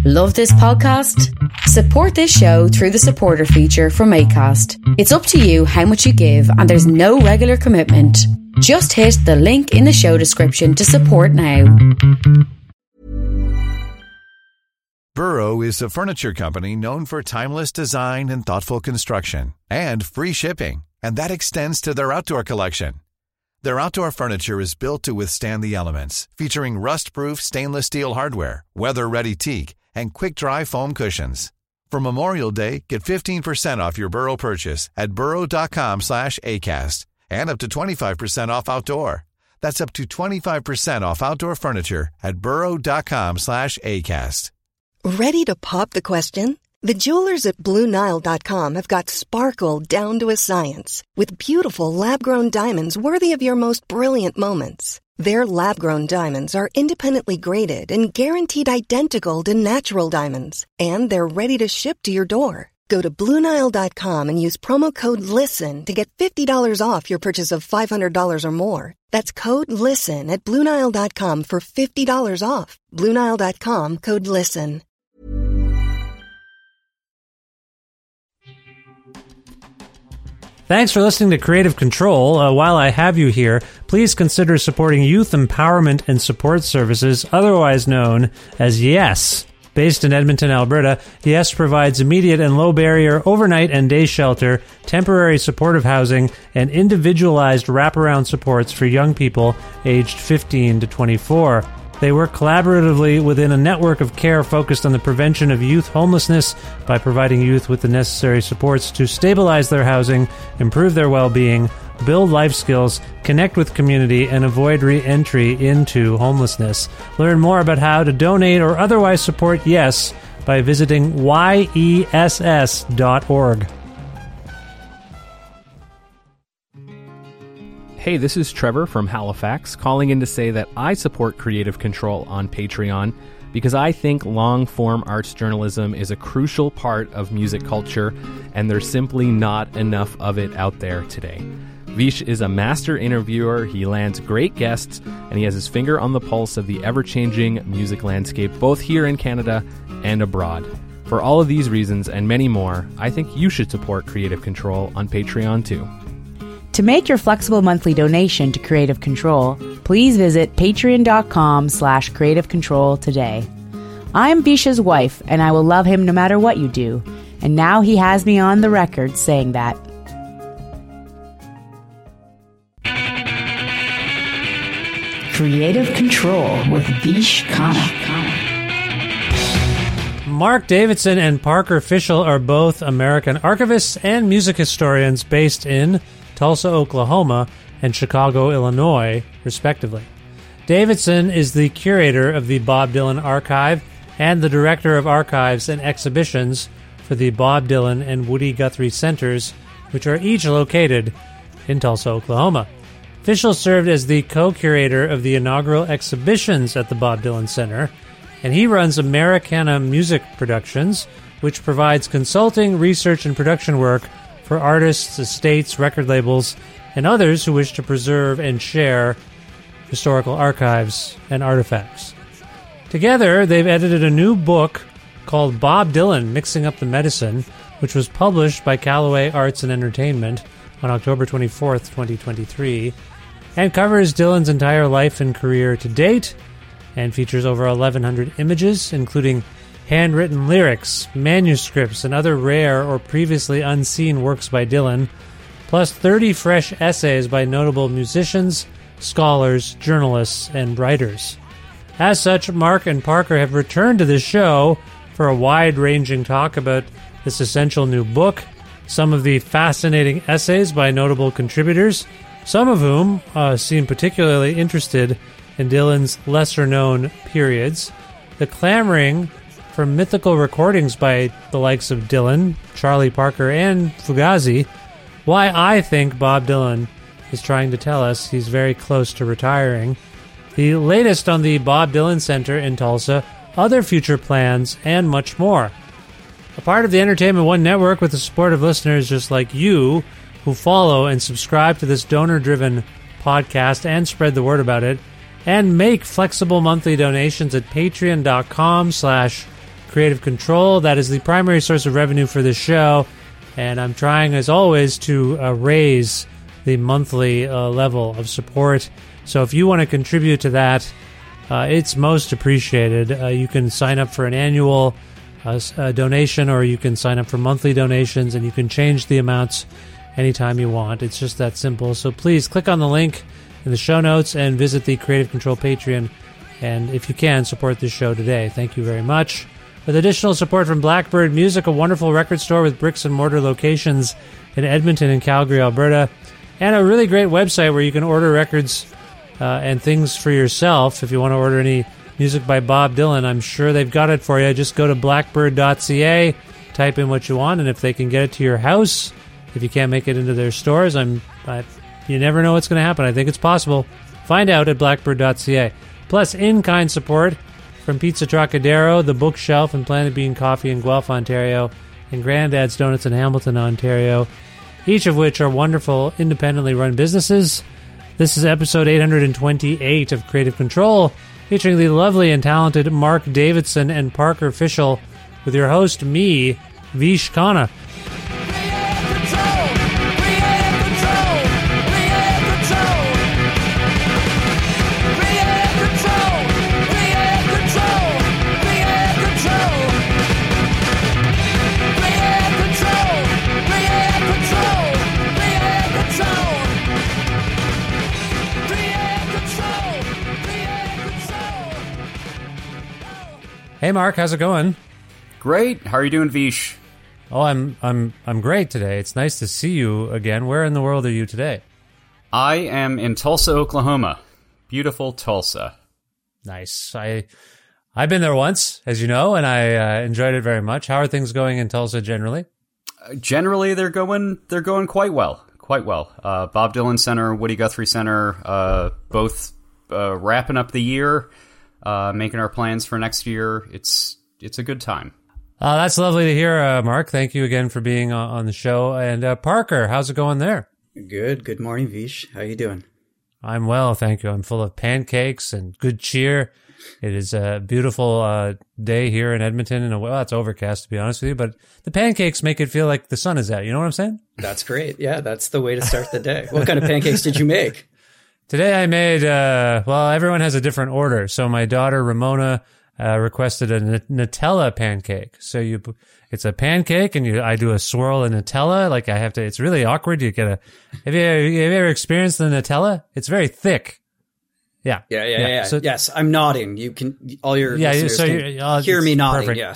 Love this podcast? Support this show through the supporter feature from Acast. It's up to you how much you give, and there's no regular commitment. Just hit the link in the show description to support now. Burrow is a furniture company known for timeless design and thoughtful construction, and free shipping, and that extends to their outdoor collection. Their outdoor furniture is built to withstand the elements, featuring rust-proof stainless steel hardware, weather-ready teak, and quick-dry foam cushions. For Memorial Day, get 15% off your Burrow purchase at burrow.com/ACAST and up to 25% off outdoor. That's up to 25% off outdoor furniture at burrow.com/ACAST. Ready to pop the question? The jewelers at BlueNile.com have got sparkle down to a science with beautiful lab-grown diamonds worthy of your most brilliant moments. Their lab-grown diamonds are independently graded and guaranteed identical to natural diamonds, and they're ready to ship to your door. Go to BlueNile.com and use promo code LISTEN to get $50 off your purchase of $500 or more. That's code LISTEN at BlueNile.com for $50 off. BlueNile.com, code LISTEN. Thanks for listening to Creative Control. While I have you here, please consider supporting Youth Empowerment and Support Services, otherwise known as YES. Based in Edmonton, Alberta, YES provides immediate and low-barrier overnight and day shelter, temporary supportive housing, and individualized wraparound supports for young people aged 15 to 24. They work collaboratively within a network of care focused on the prevention of youth homelessness by providing youth with the necessary supports to stabilize their housing, improve their well-being, build life skills, connect with community, and avoid re-entry into homelessness. Learn more about how to donate or otherwise support YES by visiting yess.org. Hey, this is Trevor from Halifax, calling in to say that I support Creative Control on Patreon because I think long-form arts journalism is a crucial part of music culture, and there's simply not enough of it out there today. Vish is a master interviewer, he lands great guests, and he has his finger on the pulse of the ever-changing music landscape, both here in Canada and abroad. For all of these reasons and many more, I think you should support Creative Control on Patreon too. To make your flexible monthly donation to Creative Control, please visit patreon.com/Creative Control today. I'm Visha's wife, and I will love him no matter what you do. And now he has me on the record saying that. Creative Control with Vish Khanna. Mark Davidson and Parker Fischel are both American archivists and music historians based in Tulsa, Oklahoma, and Chicago, Illinois, respectively. Davidson is the curator of the Bob Dylan Archive and the director of archives and exhibitions for the Bob Dylan and Woody Guthrie Centers, which are each located in Tulsa, Oklahoma. Fischel served as the co-curator of the inaugural exhibitions at the Bob Dylan Center, and he runs Americana Music Productions, which provides consulting, research, and production work for artists, estates, record labels, and others who wish to preserve and share historical archives and artifacts. Together, they've edited a new book called Bob Dylan, Mixing Up the Medicine, which was published by Callaway Arts and Entertainment on October 24th, 2023, and covers Dylan's entire life and career to date, and features over 1,100 images, including handwritten lyrics, manuscripts, and other rare or previously unseen works by Dylan, plus 30 fresh essays by notable musicians, scholars, journalists, and writers. As such, Mark and Parker have returned to this show for a wide-ranging talk about this essential new book, some of the fascinating essays by notable contributors, some of whom seem particularly interested in Dylan's lesser-known periods, the clamoring for mythical recordings by the likes of Dylan, Charlie Parker, and Fugazi, why I think Bob Dylan is trying to tell us he's very close to retiring, the latest on the Bob Dylan Center in Tulsa, other future plans, and much more. A part of the Entertainment One network with the support of listeners just like you who follow and subscribe to this donor-driven podcast and spread the word about it, and make flexible monthly donations at patreon.com/Creative Creative Control. That is the primary source of revenue for this show. And I'm trying, as always, to raise the monthly level of support. So if you want to contribute to that, it's most appreciated. You can sign up for an annual donation, or you can sign up for monthly donations, and you can change the amounts anytime you want. It's just that simple. So please click on the link in the show notes and visit the Creative Control Patreon. And if you can, support this show today. Thank you very much. With additional support from Blackbird Music, a wonderful record store with bricks and mortar locations in Edmonton and Calgary, Alberta, and a really great website where you can order records and things for yourself. If you want to order any music by Bob Dylan, I'm sure they've got it for you. Just go to blackbird.ca, type in what you want, and if they can get it to your house, if you can't make it into their stores, you never know what's going to happen. I think it's possible. Find out at blackbird.ca. Plus, in-kind support from Pizza Trocadero, The Bookshelf, and Planet Bean Coffee in Guelph, Ontario, and Grandad's Donuts in Hamilton, Ontario, each of which are wonderful, independently run businesses. This is episode 828 of Creative Control, featuring the lovely and talented Mark Davidson and Parker Fischel, with your host, me, Vish Khanna. Hey Mark, how's it going? Great. How are you doing, Vish? Oh, I'm great today. It's nice to see you again. Where in the world are you today? I am in Tulsa, Oklahoma. Beautiful Tulsa. Nice. I've been there once, as you know, and I enjoyed it very much. How are things going in Tulsa generally? Generally, they're going quite well. Quite well. Bob Dylan Center, Woody Guthrie Center, both wrapping up the year. Making our plans for next year. It's a good time. That's lovely to hear, Mark. Thank you again for being on the show. And Parker, how's it going there? Good. Good morning, Vish. How you doing? I'm well, thank you. I'm full of pancakes and good cheer. It is a beautiful day here in Edmonton. And well, it's overcast, to be honest with you. But the pancakes make it feel like the sun is out. You know what I'm saying? That's great. Yeah, that's the way to start the day. What kind of pancakes did you make? Today I made, well, everyone has a different order. So my daughter Ramona requested a Nutella pancake. So it's a pancake and I do a swirl of Nutella. Like it's really awkward. Have you ever experienced the Nutella? It's very thick. Yeah. So, yes, I'm nodding. You can, all your listeners can hear me nodding. Perfect.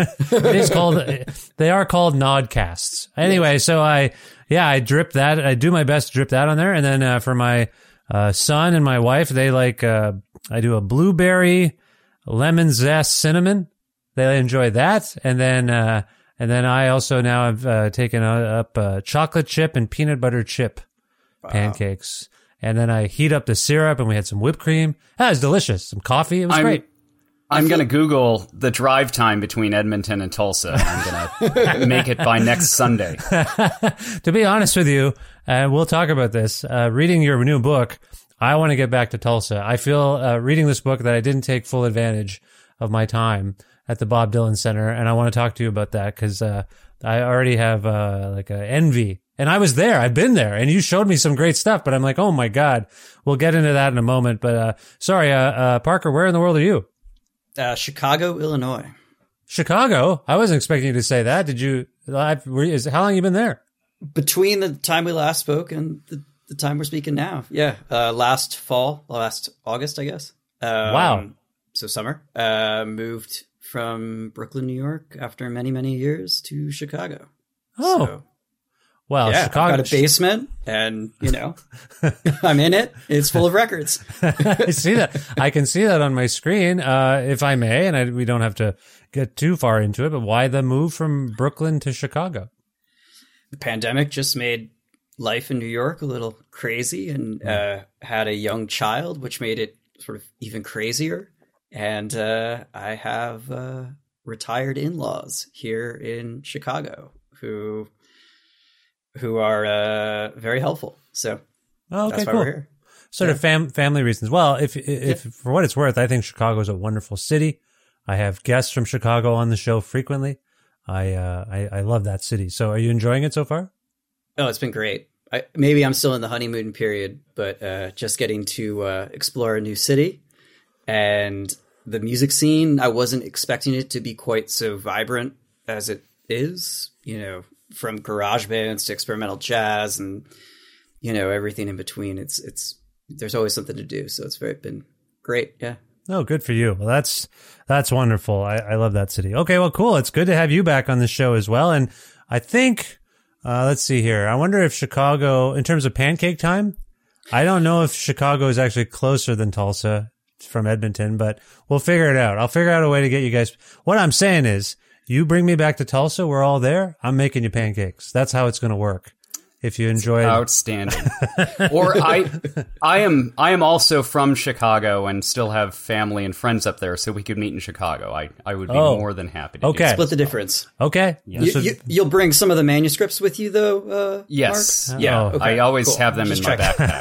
Yes. They are called nodcasts. Anyway, so I drip that. I do my best to drip that on there. And then, for my son and my wife, they like, I do a blueberry, lemon zest, cinnamon. They enjoy that. And then I also now have taken up chocolate chip and peanut butter chip pancakes. And then I heat up the syrup and we had some whipped cream. That was delicious. Some coffee. It was great. I'm going to Google the drive time between Edmonton and Tulsa. I'm going to make it by next Sunday. To be honest with you, we'll talk about this. Reading your new book, I want to get back to Tulsa. I feel reading this book that I didn't take full advantage of my time at the Bob Dylan Center, and I want to talk to you about that because I already have like a envy. And I was there. I've been there, and you showed me some great stuff. But I'm like, oh my God, we'll get into that in a moment. But sorry, Parker, where in the world are you? Chicago, Illinois. Chicago? I wasn't expecting you to say that. Did you? How long have you been there? Between the time we last spoke and the time we're speaking now. Yeah. Last August, I guess. Wow. So summer. Moved from Brooklyn, New York after many, many years to Chicago. Oh. So, well, yeah, Chicago. I've got a basement and, I'm in it. It's full of records. I see that. I can see that on my screen, if I may, and we don't have to get too far into it, but why the move from Brooklyn to Chicago? The pandemic just made life in New York a little crazy and had a young child, which made it sort of even crazier. And I have retired in-laws here in Chicago who are very helpful. So that's why we're here. Sort of family reasons. Well, if for what it's worth, I think Chicago is a wonderful city. I have guests from Chicago on the show frequently. I love that city. So are you enjoying it so far? Oh, it's been great. Maybe I'm still in the honeymoon period, but just getting to explore a new city. And the music scene, I wasn't expecting it to be quite so vibrant as it is, from garage bands to experimental jazz and, everything in between. There's always something to do. So it's been great. Yeah. Oh, good for you. Well, that's wonderful. I love that city. Okay, well, cool. It's good to have you back on the show as well. And I think, let's see here. I wonder if Chicago, in terms of pancake time, I don't know if Chicago is actually closer than Tulsa from Edmonton, but we'll figure it out. I'll figure out a way to get you guys. What I'm saying is, you bring me back to Tulsa, we're all there, I'm making you pancakes. That's how it's going to work. If you enjoy it. Outstanding. Or I am also from Chicago and still have family and friends up there, so we could meet in Chicago. I would be more than happy to do so. Split the difference. Okay. Yeah. You'll bring some of the manuscripts with you, though, yes. Mark? Yeah. Okay. I always have them in my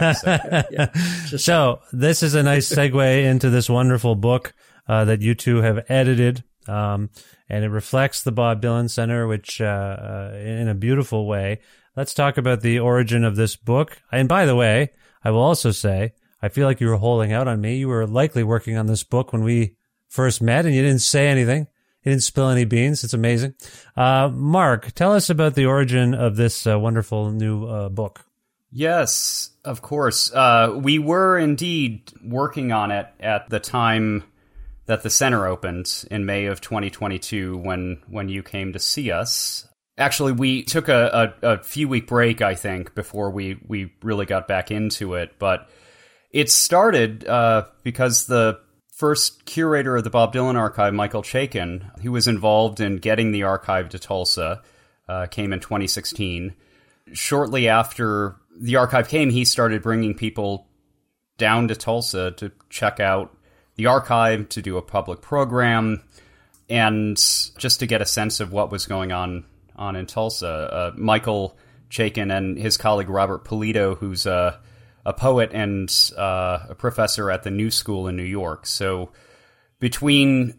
backpack. So this is a nice segue into this wonderful book that you two have edited. And it reflects the Bob Dylan Center, which in a beautiful way. Let's talk about the origin of this book. And by the way, I will also say, I feel like you were holding out on me. You were likely working on this book when we first met, and you didn't say anything. You didn't spill any beans. It's amazing. Mark, tell us about the origin of this wonderful new book. Yes, of course. We were indeed working on it at the time that the center opened in May of 2022 when you came to see us. Actually, we took a few-week break, I think, before we really got back into it. But it started because the first curator of the Bob Dylan Archive, Michael Chaikin, who was involved in getting the archive to Tulsa, came in 2016. Shortly after the archive came, he started bringing people down to Tulsa to check out the archive, to do a public program, and just to get a sense of what was going on in Tulsa. Michael Chaikin and his colleague Robert Polito, who's a poet and a professor at the New School in New York. So between,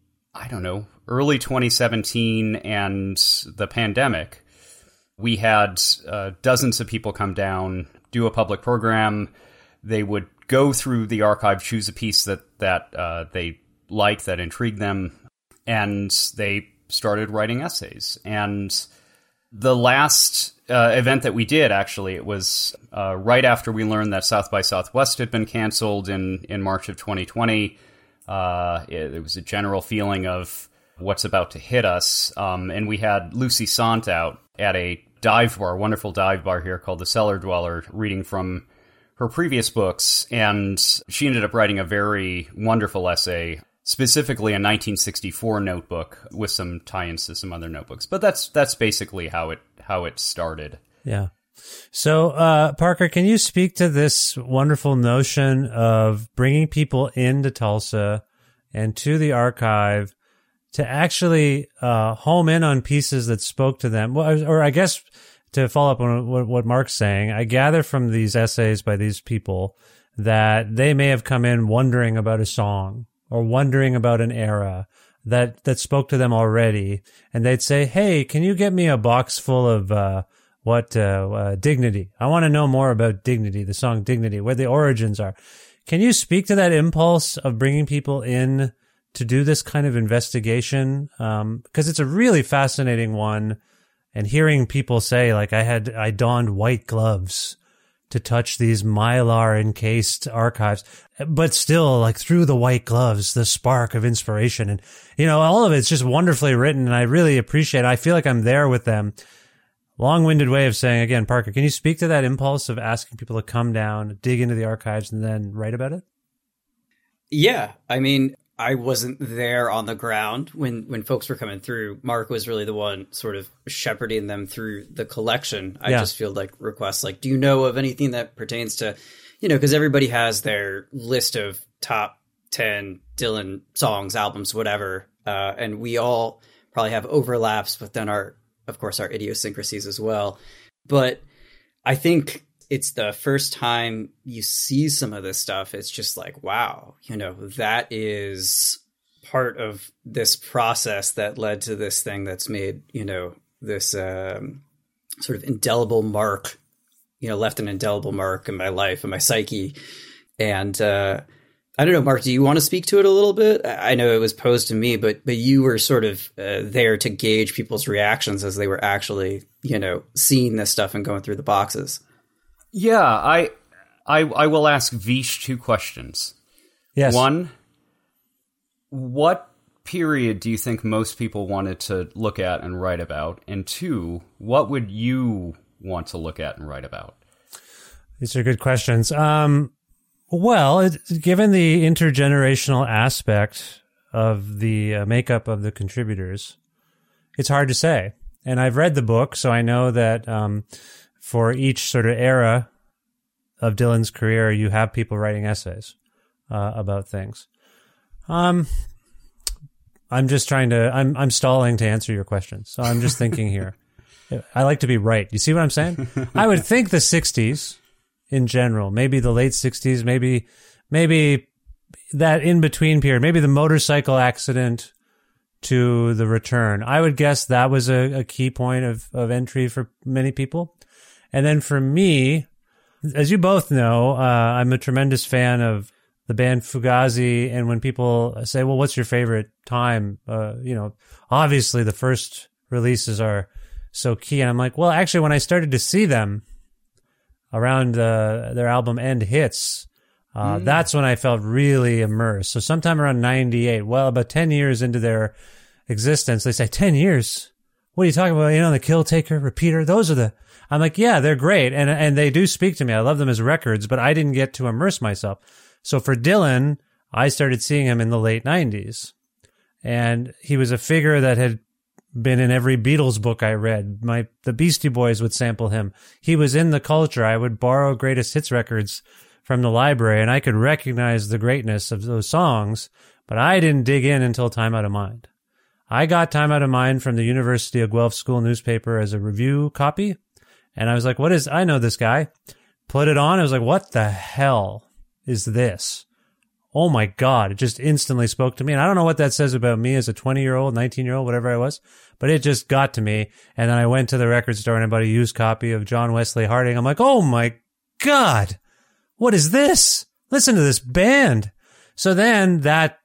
early 2017 and the pandemic, we had dozens of people come down, do a public program. They would go through the archive, choose a piece that they liked, that intrigued them, and they started writing essays. And the last event that we did, actually, it was right after we learned that South by Southwest had been canceled in March of 2020. It was a general feeling of what's about to hit us. And we had Lucy Sant out at a dive bar, wonderful dive bar here called The Cellar Dweller, reading from her previous books. And she ended up writing a very wonderful essay, specifically a 1964 notebook with some tie-ins to some other notebooks. But that's basically how it started. Yeah. So, Parker, can you speak to this wonderful notion of bringing people into Tulsa and to the archive to actually home in on pieces that spoke to them? Well, or I guess to follow up on what Mark's saying, I gather from these essays by these people that they may have come in wondering about a song or wondering about an era that spoke to them already. And they'd say, hey, can you get me a box full of Dignity? I want to know more about Dignity, the song Dignity, where the origins are. Can you speak to that impulse of bringing people in to do this kind of investigation? Because it's a really fascinating one. And hearing people say, like, I donned white gloves to touch these mylar encased archives, but still, like, through the white gloves, the spark of inspiration. And, all of it's just wonderfully written. And I really appreciate it. I feel like I'm there with them. Long-winded way of saying, again, Parker, can you speak to that impulse of asking people to come down, dig into the archives, and then write about it? Yeah. I mean, I wasn't there on the ground when folks were coming through. Mark was really the one sort of shepherding them through the collection. I just feel like requests like, do you know of anything that pertains to, because everybody has their list of top 10 Dylan songs, albums, whatever. And we all probably have overlaps within of course, our idiosyncrasies as well. But I think it's the first time you see some of this stuff. It's just like, wow, that is part of this process that led to this thing that's made, this sort of indelible mark, left an indelible mark in my life and my psyche. And I don't know, Mark, do you want to speak to it a little bit? I know it was posed to me, but you were sort of there to gauge people's reactions as they were actually, seeing this stuff and going through the boxes. Yeah, I will ask Vish 2 questions. Yes. 1, what period do you think most people wanted to look at and write about? And 2, what would you want to look at and write about? These are good questions. Well, given the intergenerational aspect of the makeup of the contributors, it's hard to say. And I've read the book, so I know that for each sort of era of Dylan's career, you have people writing essays about things. I'm just trying to, I'm stalling to answer your question. So I'm just thinking here. I like to be right. You see what I'm saying? I would think the 60s in general, maybe the late 60s, maybe that in-between period, maybe the motorcycle accident to the return. I would guess that was a key point of entry for many people. And then for me, as you both know, I'm a tremendous fan of the band Fugazi. And when people say, well, what's your favorite time? Obviously the first releases are so key. And I'm like, well, actually, when I started to see them around their album End Hits, that's when I felt really immersed. So sometime around 98, well, about 10 years into their existence, they say, 10 years? What are you talking about? The Kill Taker, Repeater, those are I'm like, yeah, they're great. And they do speak to me. I love them as records, but I didn't get to immerse myself. So for Dylan, I started seeing him in the late 90s. And he was a figure that had been in every Beatles book I read. The Beastie Boys would sample him. He was in the culture. I would borrow greatest hits records from the library, and I could recognize the greatness of those songs, but I didn't dig in until Time Out of Mind. I got Time Out of Mind from the University of Guelph School newspaper as a review copy, and I was like, I know this guy. Put it on. I was like, what the hell is this? Oh my God. It just instantly spoke to me. And I don't know what that says about me as a 20-year-old, 19-year-old, whatever I was, but it just got to me. And then I went to the record store and I bought a used copy of John Wesley Harding. I'm like, oh my God, what is this? Listen to this band. So then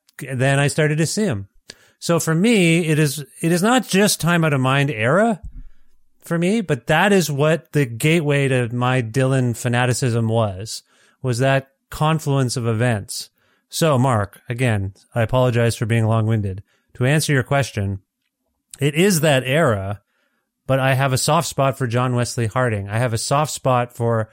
I started to see him. So for me, it is not just Time Out of Mind era for me, but that is what the gateway to my Dylan fanaticism was that confluence of events. So, Mark, again, I apologize for being long-winded. To answer your question, it is that era, but I have a soft spot for John Wesley Harding. I have a soft spot for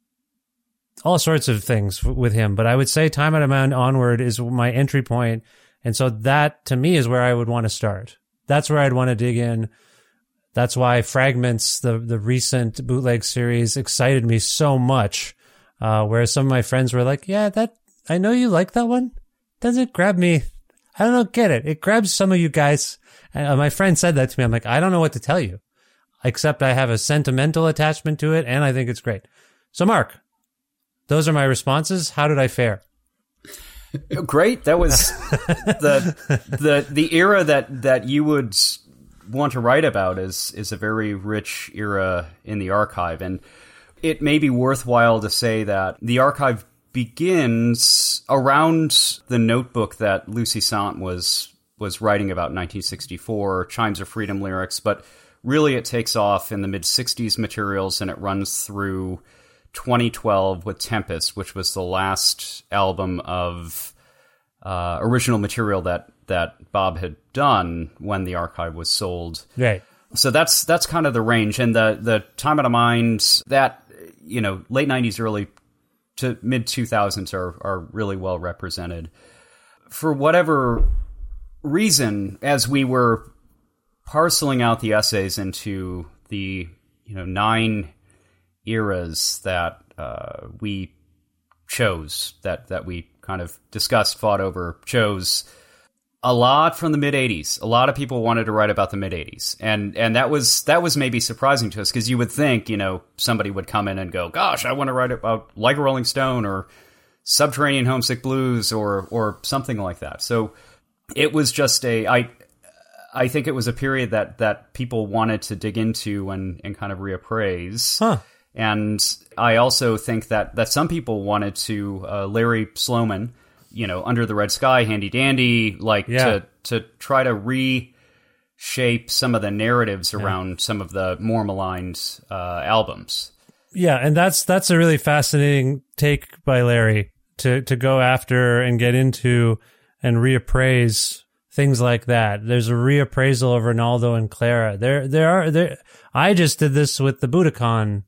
all sorts of things with him, but I would say Time Out of Mind onward is my entry point, and so that, to me, is where I would want to start. That's where I'd want to dig in. That's why Fragments, the recent bootleg series, excited me so much, whereas some of my friends were like, yeah, I know you like that one. Doesn't grab me. I don't get it. It grabs some of you guys. And my friend said that to me. I'm like, I don't know what to tell you, except I have a sentimental attachment to it, and I think it's great. So, Mark, those are my responses. How did I fare? Great. That was the era that you would want to write about is a very rich era in the archive, and it may be worthwhile to say that the archive begins around the notebook that Lucy Sant was writing about in 1964, Chimes of Freedom lyrics, but really it takes off in the mid-60s materials and it runs through 2012 with Tempest, which was the last album of original material that Bob had done when the archive was sold. Right. So that's kind of the range. And the Time Out of Mind, that, late 90s, early to mid 2000s are really well represented. For whatever reason, as we were parceling out the essays into the 9 eras that we chose, that we kind of discussed, fought over, chose, a lot from the mid 80s. A lot of people wanted to write about the mid 80s, and that was maybe surprising to us, because you would think somebody would come in and go, "Gosh, I want to write about Like a Rolling Stone or Subterranean Homesick Blues or something like that." So it was just I think it was a period that people wanted to dig into and kind of reappraise. Huh. And I also think that some people wanted to, Larry Sloman, Under the Red Sky, Handy Dandy, to try to reshape some of the narratives around some of the more maligned albums. Yeah, and that's a really fascinating take by Larry to go after and get into and reappraise things like that. There's a reappraisal of Ronaldo and Clara. There. I just did this with the Budokan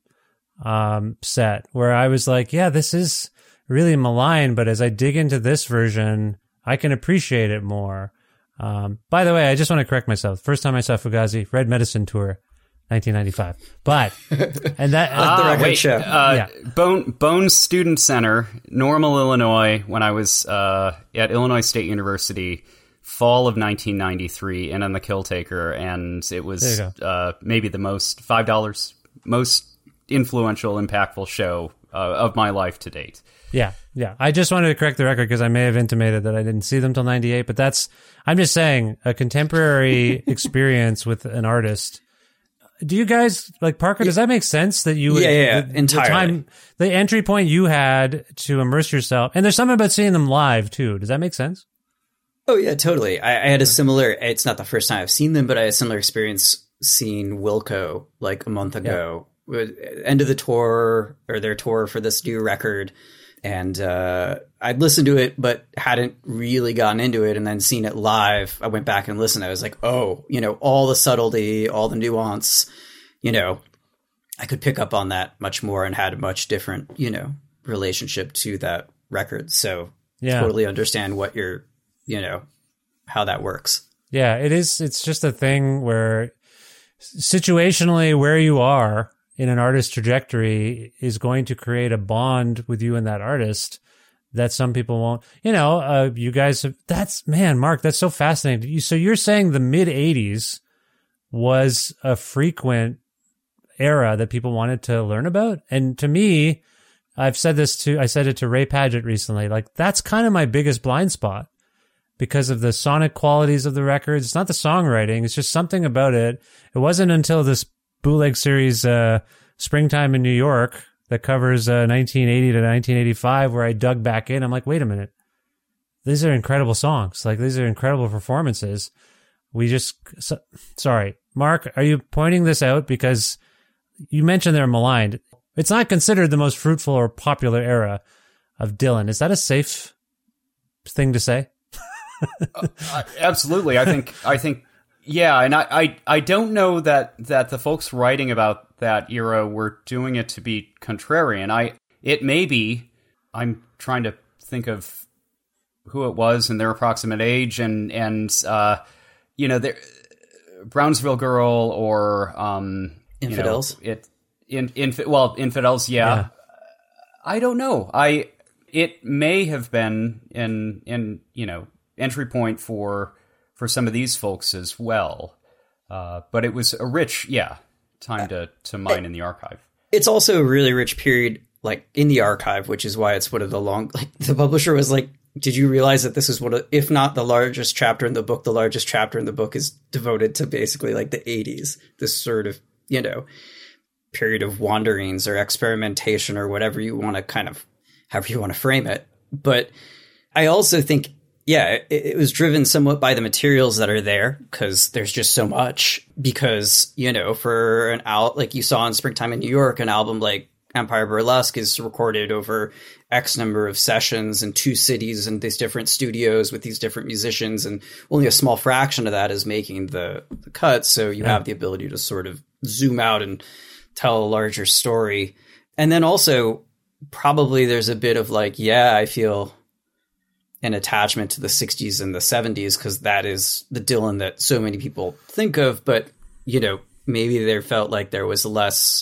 set, where I was like, yeah, this is really malign, but as I dig into this version, I can appreciate it more. By the way, I just want to correct myself. First time I saw Fugazi, Red Medicine Tour, 1995. But and that Bone Student Center, Normal, Illinois, when I was at Illinois State University, fall of 1993, and on the Killtaker, and it was maybe the most $5 most influential, impactful show of my life to date. Yeah. I just wanted to correct the record because I may have intimated that I didn't see them till 98, but I'm just saying, a contemporary experience with an artist. Do you guys, like, Parker, does that make sense that you entirely. The entry point you had to immerse yourself, and there's something about seeing them live too. Does that make sense? Oh yeah, totally. I had a similar, it's not the first time I've seen them, but I had a similar experience seeing Wilco like a month ago. End of the tour, or their tour for this new record, and I'd listened to it but hadn't really gotten into it, and then seen it live. I went back and listened. I was like, oh, all the subtlety, all the nuance, I could pick up on that much more, and had a much different relationship to that record. So totally understand what you're how that works. Yeah, it is. It's just a thing where situationally where you are in an artist's trajectory is going to create a bond with you and that artist that some people won't. You guys have, Mark, that's so fascinating. So you're saying the mid 80s was a frequent era that people wanted to learn about? And to me, I said it to Ray Padgett recently, like, that's kind of my biggest blind spot because of the sonic qualities of the records. It's not the songwriting. It's just something about it. It wasn't until this bootleg series, Springtime in New York, that covers 1980 to 1985, where I dug back in. I'm like, wait a minute. These are incredible songs. Like, these are incredible performances. Sorry, Mark, are you pointing this out because you mentioned they're maligned? It's not considered the most fruitful or popular era of Dylan. Is that a safe thing to say? Absolutely. I think, yeah. And I don't know that the folks writing about that era were doing it to be contrarian. It may be, I'm trying to think of who it was and their approximate age, and Brownsville Girl or, Infidels. Infidels. Yeah. I don't know. It may have been in entry point for some of these folks as well. But it was a rich, time to mine in the archive. It's also a really rich period, like, in the archive, which is why it's one of the the publisher was like, did you realize that this is if not the largest chapter in the book, the largest chapter in the book is devoted to basically like the 80s, this sort of, period of wanderings or experimentation or whatever you want to however you want to frame it. But I also think, it was driven somewhat by the materials that are there, because there's just so much. Because, for an like you saw in Springtime in New York, an album like Empire Burlesque is recorded over X number of sessions in 2 cities and these different studios with these different musicians, and only a small fraction of that is making the cut. So you have the ability to sort of zoom out and tell a larger story. And then also probably there's a bit of like, I feel an attachment to the 60s and the 70s, because that is the Dylan that so many people think of. But, maybe they felt like there was less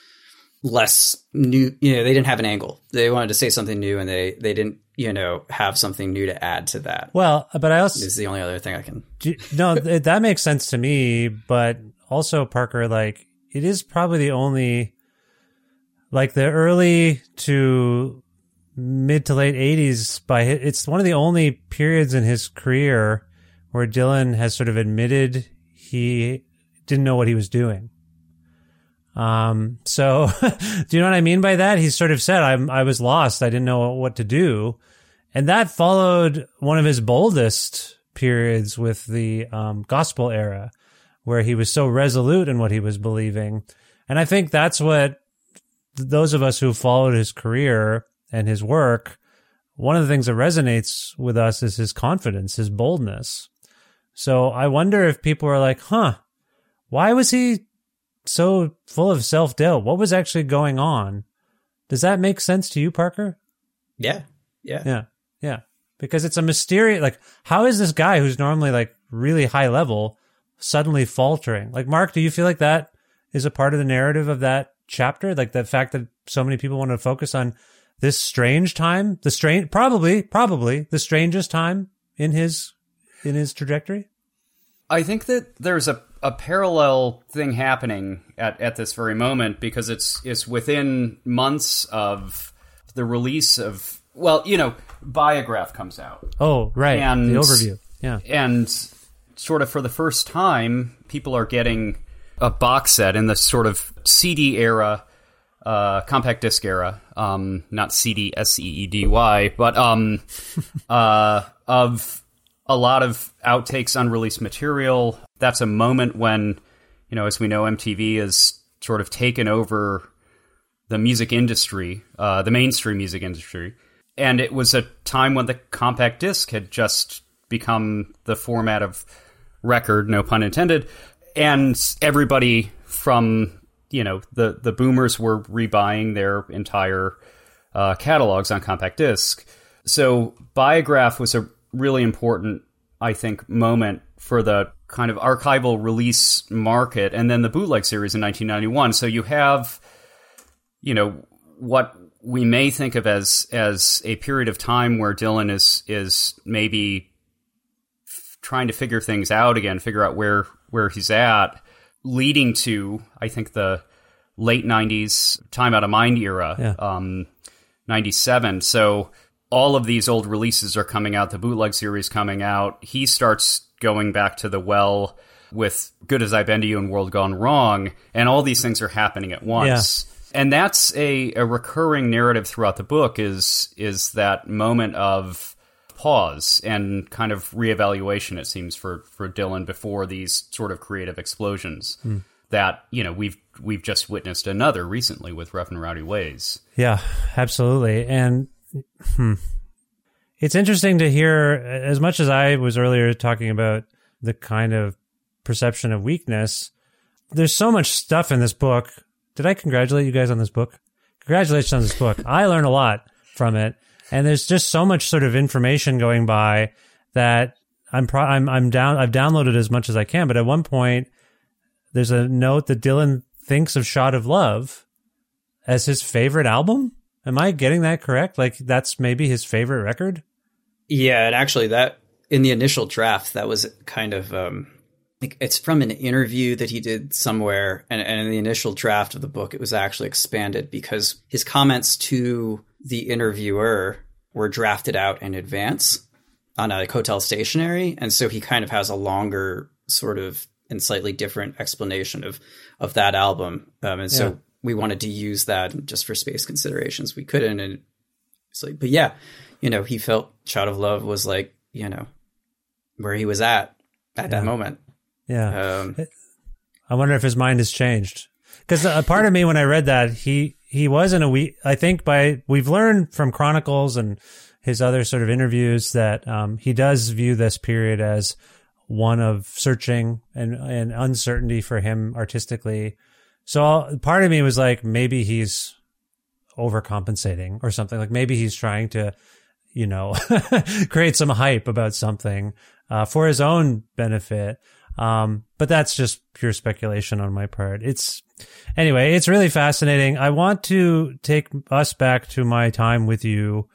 new, they didn't have an angle. They wanted to say something new, and they didn't, have something new to add to that. Well, but I also... This is the only other thing I can... No, that makes sense to me. But also, Parker, like, it is probably the only... Like, the early to mid to late 80s, it's one of the only periods in his career where Dylan has sort of admitted he didn't know what he was doing. So do you know what I mean by that? He sort of said, I was lost. I didn't know what to do. And that followed one of his boldest periods with the gospel era, where he was so resolute in what he was believing. And I think that's what those of us who followed his career and his work, one of the things that resonates with us is his confidence, his boldness. So I wonder if people are like, why was he so full of self-doubt? What was actually going on? Does that make sense to you, Parker? Yeah. Because it's a mysterious, like, how is this guy who's normally like really high level suddenly faltering? Like, Mark, do you feel like that is a part of the narrative of that chapter? Like the fact that so many people want to focus on this strange time, probably the strangest time in his trajectory? I think that there's a parallel thing happening at this very moment, because it's within months of the release of, Biograph comes out. Oh, right. And the overview. Yeah. And sort of for the first time, people are getting a box set in the sort of CD era, compact disc era, not CD, SEEDY, but of a lot of outtakes, unreleased material. That's a moment when, as we know, MTV has sort of taken over the music industry, the mainstream music industry. And it was a time when the compact disc had just become the format of record, no pun intended. And everybody from, the boomers were rebuying their entire catalogs on compact disc. So Biograph was a really important, I think, moment for the kind of archival release market, and then the bootleg series in 1991. So you have, what we may think of as a period of time where Dylan is maybe trying to figure things out again, figure out where he's at, leading to, I think, the late 90s Time Out of Mind era, 97. So all of these old releases are coming out, the bootleg series coming out. He starts going back to the well with Good As I've Been to You and World Gone Wrong, and all these things are happening at once. Yeah. And that's a recurring narrative throughout the book, is that moment of pause and kind of reevaluation, it seems, for Dylan before these sort of creative explosions that, we've just witnessed another recently with Rough and Rowdy Ways. Yeah, absolutely. And it's interesting to hear, as much as I was earlier talking about the kind of perception of weakness, there's so much stuff in this book. Did I congratulate you guys on this book? Congratulations on this book. I learned a lot from it. And there's just so much sort of information going by that I've downloaded as much as I can. But at one point, there's a note that Dylan thinks of Shot of Love as his favorite album. Am I getting that correct? Like, that's maybe his favorite record? Yeah, and actually that, in the initial draft, that was kind of, it's from an interview that he did somewhere. And in the initial draft of the book, it was actually expanded because his comments to the interviewer were drafted out in advance on a Hotel Stationery. And so he kind of has a longer sort of and slightly different explanation of that album. So we wanted to use that just for space considerations. We couldn't. And it's like, but yeah, he felt Shot of Love was like, where he was at that moment. Yeah. I wonder if his mind has changed. Because a part of me, when I read that, he wasn't I think we've learned from Chronicles and his other sort of interviews that he does view this period as one of searching and uncertainty for him artistically. So part of me was like, maybe he's overcompensating or something. Like maybe he's trying to, create some hype about something for his own benefit. But that's just pure speculation on my part. It's really fascinating. I want to take us back to my time with you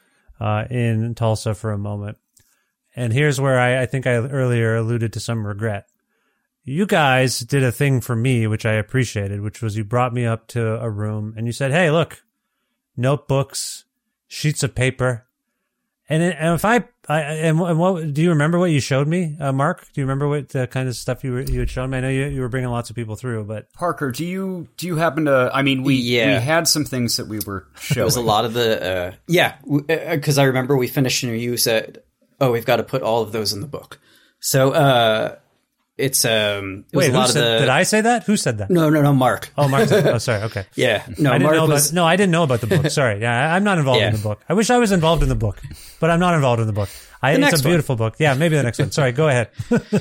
in Tulsa for a moment. And here's where I think I earlier alluded to some regret. You guys did a thing for me, which I appreciated, which was you brought me up to a room and you said, hey, look, notebooks, sheets of paper, And if and what do you remember what you showed me, Mark? Do you remember what kind of stuff you had shown me? I know you were bringing lots of people through, but Parker, do you happen to? I mean, we had some things that we were showing. It was a lot of the because I remember we finished and you said, "Oh, we've got to put all of those in the book." So it's it was a lot of the. Did I say that? Who said that? No, Mark. Oh, Mark. Oh, sorry. Okay. Yeah. No, I didn't Mark know I didn't know about the book. Sorry. Yeah, I'm not involved in the book. I wish I was involved in the book, but I'm not involved in the book. It's a beautiful book. Yeah, maybe the next one. Sorry, go ahead.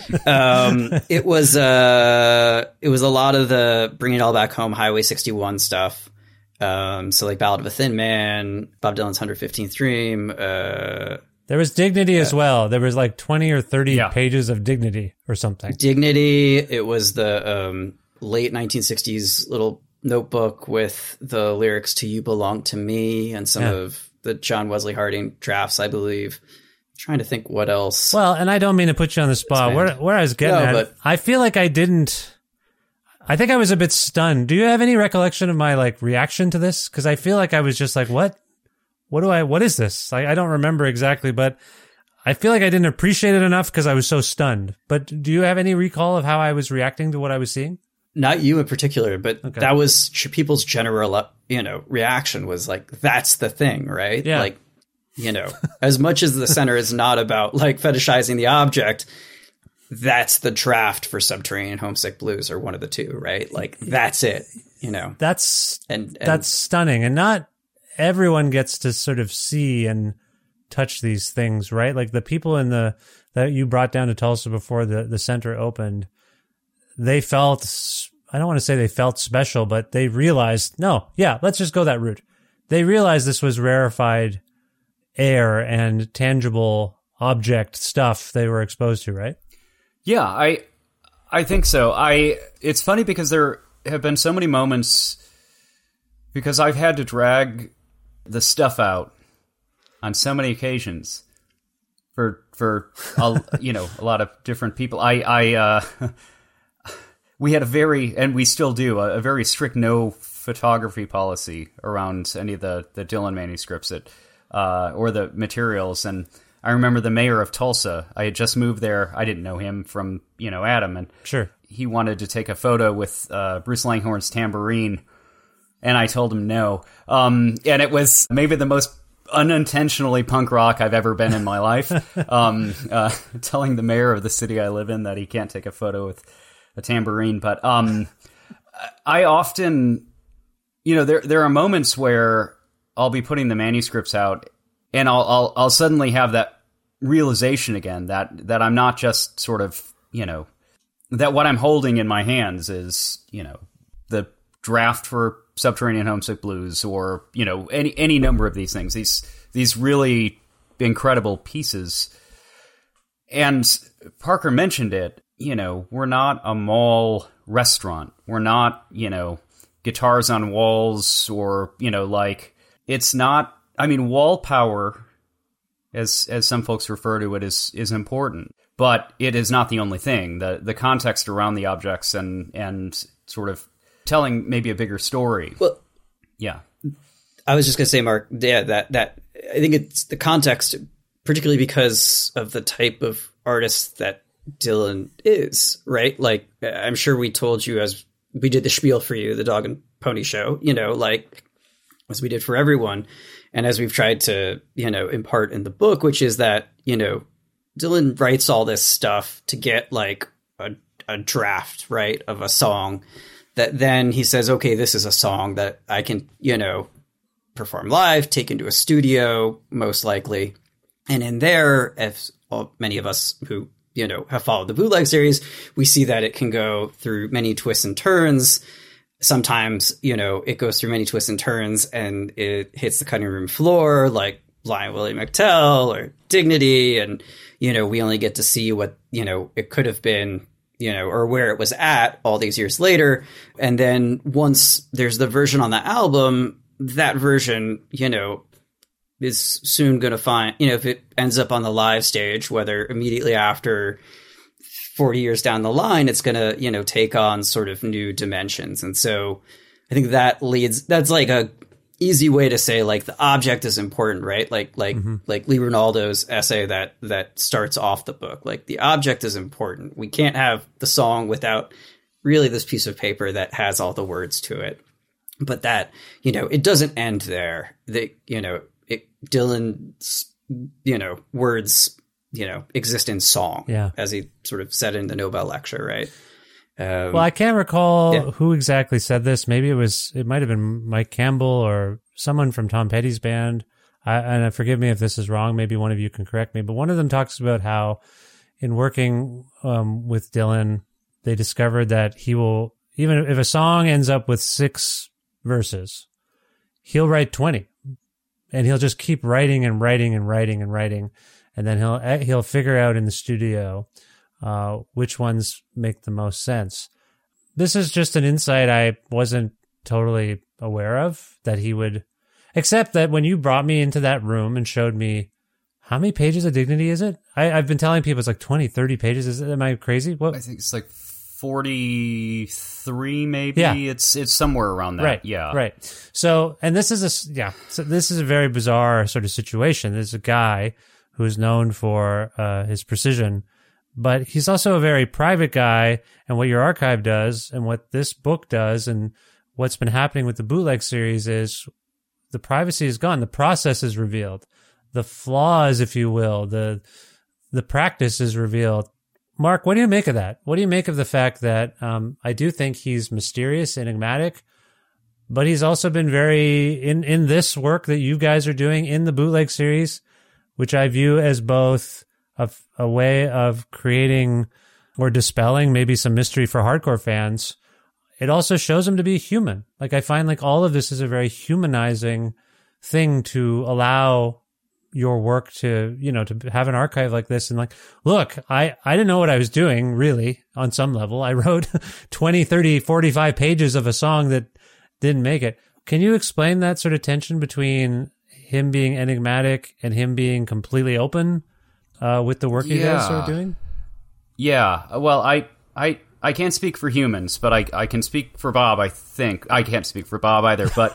It was a lot of the Bring It All Back Home, Highway 61 stuff. So like Ballad of a Thin Man, Bob Dylan's 115th Dream. There was Dignity as well. There was like 20 or 30 pages of Dignity or something. Dignity. It was the late 1960s little notebook with the lyrics to You Belong to Me and some of the John Wesley Harding drafts, I believe. I'm trying to think what else. Well, and I don't mean to put you on the spot. Where I was getting at, I feel like I think I was a bit stunned. Do you have any recollection of my like reaction to this? Because I feel like I was just like, what is this? I don't remember exactly, but I feel like I didn't appreciate it enough because I was so stunned. But do you have any recall of how I was reacting to what I was seeing? Not you in particular, but that was people's general, reaction was like, that's the thing, right? Yeah. Like, as much as the center is not about like fetishizing the object, that's the draft for Subterranean Homesick Blues or one of the two, right? Like that's it, That's stunning. And not everyone gets to sort of see and touch these things, right? Like the people that you brought down to Tulsa before the center opened, they felt, I don't want to say they felt special, but they realized, let's just go that route. They realized this was rarefied air and tangible object stuff they were exposed to, right? Yeah, I think so. It's funny because there have been so many moments because I've had to drag the stuff out on so many occasions for a lot of different people. We had and we still do, a very strict no photography policy around any of the Dylan manuscripts or the materials. And I remember the mayor of Tulsa. I had just moved there. I didn't know him from, Adam. And sure, he wanted to take a photo with Bruce Langhorne's tambourine. And I told him no. And it was maybe the most unintentionally punk rock I've ever been in my life. Telling the mayor of the city I live in that he can't take a photo with a tambourine. But I often, there are moments where I'll be putting the manuscripts out and I'll suddenly have that realization again that I'm not just sort of, that what I'm holding in my hands is, the draft for Subterranean Homesick Blues or, any number of these things, these really incredible pieces. And Parker mentioned it, we're not a mall restaurant. We're not, guitars on walls or, it's not, wall power, as some folks refer to it, is important, but it is not the only thing. The context around the objects and sort of telling maybe a bigger story. Well, yeah. I was just going to say, Mark, that I think it's the context, particularly because of the type of artist that Dylan is, right? Like, I'm sure we told you as we did the spiel for you, the Dog and Pony Show, as we did for everyone. And as we've tried to, impart in the book, which is that, Dylan writes all this stuff to get like a draft, right, of a song that then he says, okay, this is a song that I can, perform live, take into a studio, most likely. And in there, as many of us who, have followed the Bootleg series, we see that it can go through many twists and turns. Sometimes, it goes through many twists and turns and it hits the cutting room floor, like Blind Willie McTell or Dignity. And, we only get to see what, it could have been, or where it was at all these years later. And then once there's the version on the album, that version, is soon going to find, if it ends up on the live stage, whether immediately after 40 years down the line, it's going to, take on sort of new dimensions. And so I think that's like easy way to say like the object is important, right? Like Lee Ranaldo's essay that starts off the book. Like the object is important. We can't have the song without really this piece of paper that has all the words to it. But that, it doesn't end there. Dylan's, words, exist in song, as he sort of said in the Nobel lecture, right? Well, I can't recall who exactly said this. Maybe it might have been Mike Campbell or someone from Tom Petty's band. And forgive me if this is wrong. Maybe one of you can correct me. But one of them talks about how in working with Dylan, they discovered that he will, even if a song ends up with 6 verses, he'll write 20. And he'll just keep writing and writing and writing and writing. And then he'll figure out in the studio which ones make the most sense. This is just an insight I wasn't totally aware of, that he would, except that when you brought me into that room and showed me, how many pages of Dignity is it? I've been telling people it's like 20, 30 pages. Am I crazy? What? I think it's like 43 maybe. Yeah. It's somewhere around that. Right. Yeah. Right. So this is a very bizarre sort of situation. There's a guy who's known for his precision, but he's also a very private guy. And what your archive does and what this book does and what's been happening with the bootleg series is the privacy is gone. The process is revealed. The flaws, if you will, the practice is revealed. Mark, what do you make of that? What do you make of the fact that I do think he's mysterious, enigmatic, but he's also been very, in this work that you guys are doing in the bootleg series, which I view as both a way of creating or dispelling maybe some mystery for hardcore fans. It also shows him to be human. Like, I find like all of this is a very humanizing thing to allow your work to, to have an archive like this. And like, look, I didn't know what I was doing really on some level. I wrote 20, 30, 45 pages of a song that didn't make it. Can you explain that sort of tension between him being enigmatic and him being completely open with the work you guys are doing? Yeah. Well, I can't speak for humans, but I can speak for Bob, I think. I can't speak for Bob either, but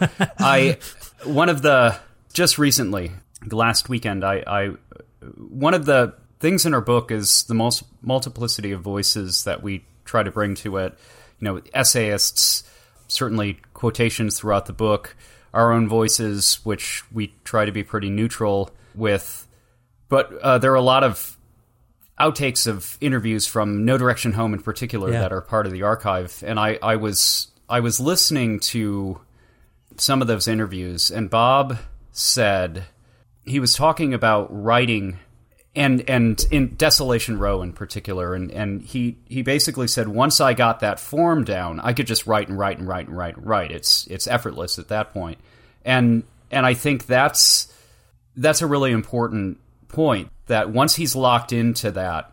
just recently, last weekend, one of the things in our book is the multiplicity of voices that we try to bring to it. Essayists, certainly quotations throughout the book, our own voices, which we try to be pretty neutral with. But there are a lot of outtakes of interviews from No Direction Home in particular that are part of the archive. And I was listening to some of those interviews, and Bob said he was talking about writing and in Desolation Row in particular. And he basically said, once I got that form down, I could just write and write and write and write and write. It's effortless at that point. And I think that's a really important point, that once he's locked into that,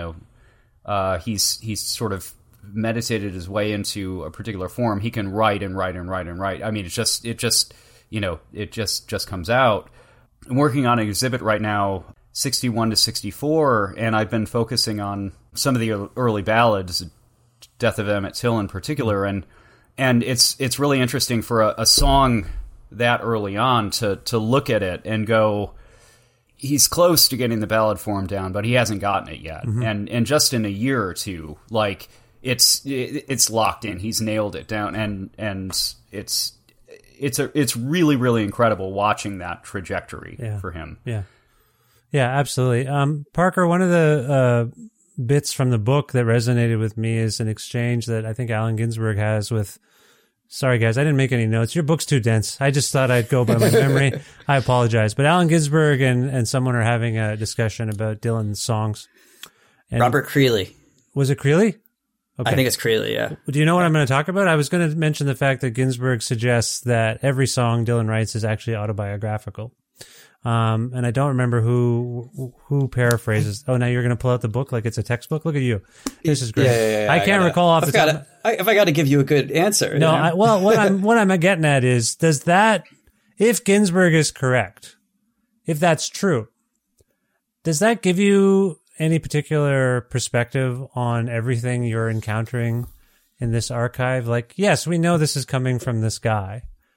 he's sort of meditated his way into a particular form, he can write and write and write and write. I mean, it just comes out. I'm working on an exhibit right now, 61 to 64, and I've been focusing on some of the early ballads, Death of Emmett Till in particular, and it's really interesting for a song that early on to look at it and go, he's close to getting the ballad form down, but he hasn't gotten it yet. Mm-hmm. And just in a year or two, like it's locked in. He's nailed it down, and it's really, really incredible watching that trajectory for him. Yeah, absolutely. Parker, one of the bits from the book that resonated with me is an exchange that I think Allen Ginsberg has with. Sorry, guys, I didn't make any notes. Your book's too dense. I just thought I'd go by my memory. I apologize. But Allen Ginsberg and someone are having a discussion about Dylan's songs. And Robert Creeley. Was it Creeley? Okay. I think it's Creeley, yeah. Do you know what I'm going to talk about? I was going to mention the fact that Ginsberg suggests that every song Dylan writes is actually autobiographical. And I don't remember who paraphrases. Oh, now you're going to pull out the book like it's a textbook? Look at you. This is great. Yeah, I can't recall off the top. If I got to give you a good answer. No, what I'm getting at is, if Ginsberg is correct, if that's true, does that give you any particular perspective on everything you're encountering in this archive? Like, yes, we know this is coming from this guy,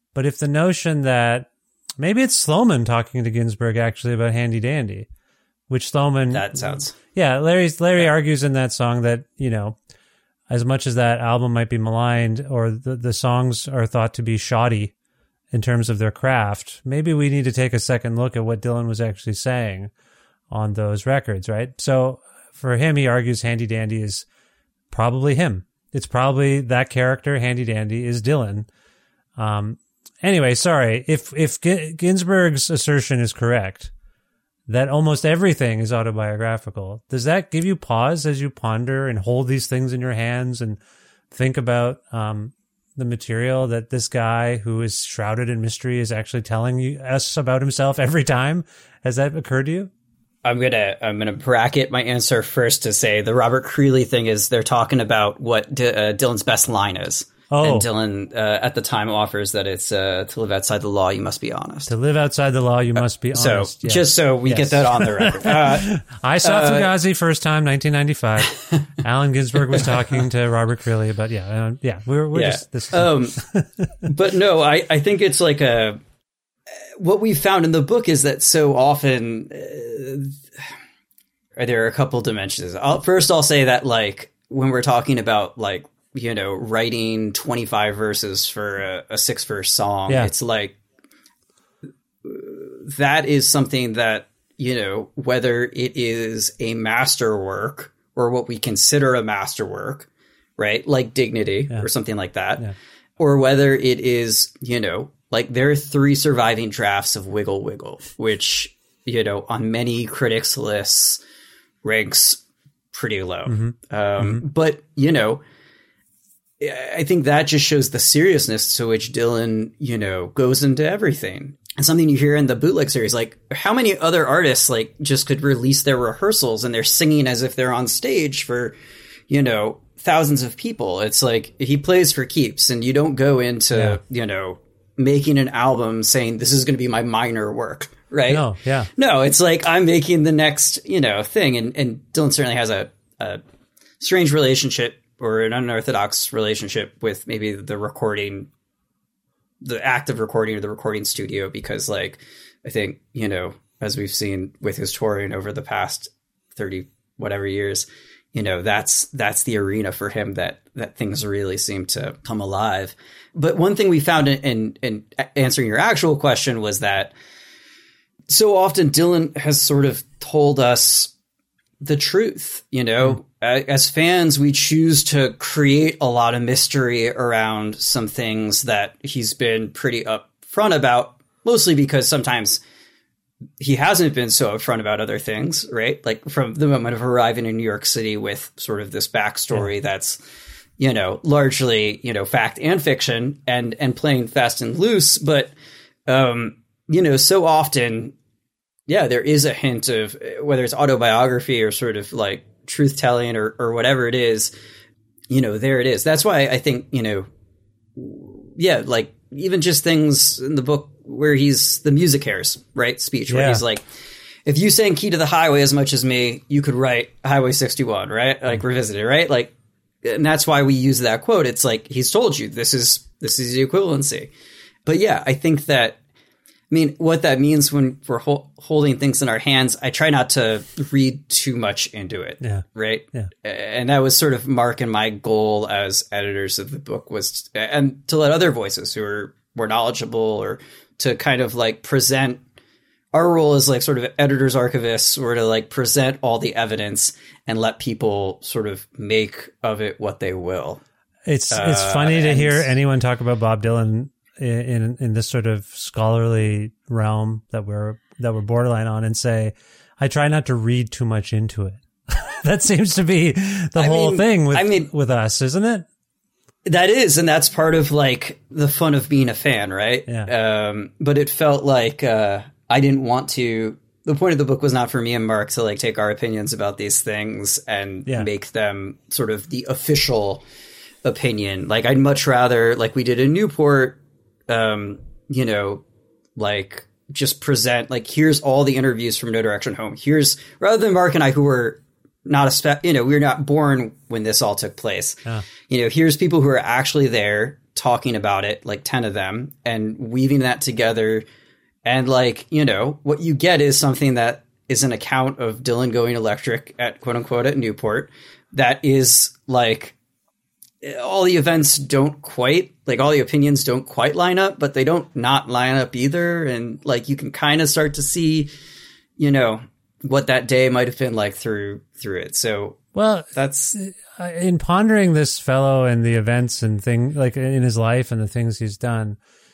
But if the notion that maybe it's Sloman talking to Ginsberg actually about Handy Dandy, which Sloman... That sounds... Yeah, Larry argues in that song that, you know, as much as that album might be maligned or the songs are thought to be shoddy in terms of their craft, maybe we need to take a second look at what Dylan was actually saying on those records, right? So for him, he argues Handy Dandy is probably him. It's probably that character, Handy Dandy, is Dylan. Anyway, sorry. If Ginsberg's assertion is correct, that almost everything is autobiographical, does that give you pause as you ponder and hold these things in your hands and think about the material that this guy who is shrouded in mystery is actually telling us about himself every time? Has that occurred to you? I'm gonna bracket my answer first to say the Robert Creeley thing is they're talking about what Dylan's best line is. Oh. And Dylan at the time offers that it's to live outside the law, you must be honest. To live outside the law, you must be honest. So just so we get that on the record. I saw Fugazi first time, 1995. Allen Ginsberg was talking to Robert Creeley, but we're just this. But no, I think it's like what we found in the book is that so often there are a couple dimensions. First, I'll say that like when we're talking about like, you know, writing 25 verses for a 6-verse song, it's like that is something that, you know, whether it is a masterwork or what we consider a masterwork, right? Like Dignity or something like that, or whether it is, you know, like there are 3 surviving drafts of Wiggle Wiggle, which, you know, on many critics' lists ranks pretty low. But, you know, I think that just shows the seriousness to which Dylan, you know, goes into everything. And something you hear in the Bootleg series, like how many other artists like just could release their rehearsals and they're singing as if they're on stage for, you know, thousands of people. It's like he plays for keeps, and you don't go into, you know, making an album saying this is going to be my minor work, right? No, it's like I'm making the next, you know, thing. And Dylan certainly has a strange relationship or an unorthodox relationship with maybe the recording, the act of recording or the recording studio, because like, I think, you know, as we've seen with his touring over the past 30 whatever years, you know, that's the arena for him that things really seem to come alive. But one thing we found in answering your actual question was that so often Dylan has sort of told us the truth, you know. As fans, we choose to create a lot of mystery around some things that he's been pretty upfront about, mostly because sometimes he hasn't been so upfront about other things, right? Like from the moment of arriving in New York City with sort of this backstory that's, you know, largely, you know, fact and fiction and playing fast and loose. But, you know, so often, there is a hint of whether it's autobiography or sort of like truth telling or whatever it is, you know, there it is. That's why I think, you know, like even just things in the book where he's the music hairs, right? Speech where he's like, if you sang Key to the Highway as much as me, you could write Highway 61, right? Like revisited, right? Like, and that's why we use that quote. It's like, he's told you this is the equivalency. But yeah, I think that, I mean, what that means when we're holding things in our hands, I try not to read too much into it, right? Yeah. And that was sort of Mark and my goal as editors of the book was, and to let other voices who are more knowledgeable or to kind of like present, our role as like sort of editors, archivists, or to like present all the evidence and let people sort of make of it what they will. It's funny to hear anyone talk about Bob Dylan in this sort of scholarly realm that we're borderline on and say, I try not to read too much into it. That seems to be the whole thing with us, isn't it? That is, and that's part of like the fun of being a fan, right? Yeah. But it felt like I didn't want to. The point of the book was not for me and Mark to like take our opinions about these things and make them sort of the official opinion. Like I'd much rather, like we did in Newport, you know, like just present like here's all the interviews from No Direction Home. Here's, rather than Mark and I who were we're not born when this all took place. Here's people who are actually there talking about it, like 10 of them, and weaving that together. And like, what you get is something that is an account of Dylan going electric at quote unquote at Newport. That is like, all the events don't quite, like all the opinions don't quite line up, but they don't not line up either. And like, you can kind of start to see, what that day might have been like through it. So, well, that's in pondering this fellow and the events and things like in his life and the things he's done.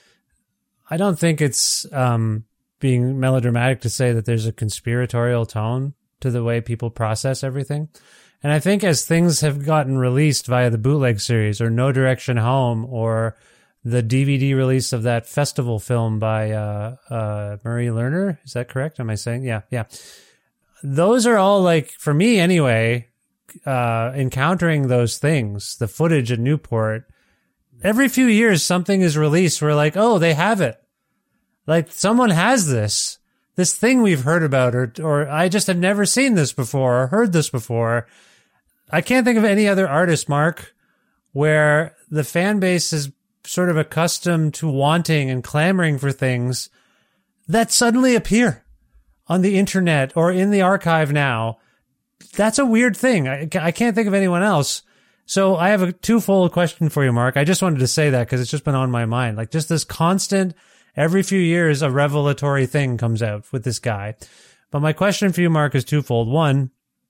I don't think it's being melodramatic to say that there's a conspiratorial tone to the way people process everything. And I think as things have gotten released via the bootleg series or No Direction Home or the DVD release of that festival film by Murray Lerner, is that correct? Am I saying? Yeah. Those are all like, for me anyway, encountering those things, the footage at Newport, every few years something is released. We're like, oh, they have it. Like someone has this thing we've heard about, or I just have never seen this before or heard this before. I can't think of any other artist, Mark, where the fan base is sort of accustomed to wanting and clamoring for things that suddenly appear on the internet or in the archive now. That's a weird thing. I can't think of anyone else. So I have a twofold question for you, Mark. I just wanted to say that because it's just been on my mind. Like just this constant, every few years, a revelatory thing comes out with this guy. But my question for you, Mark, is twofold. One,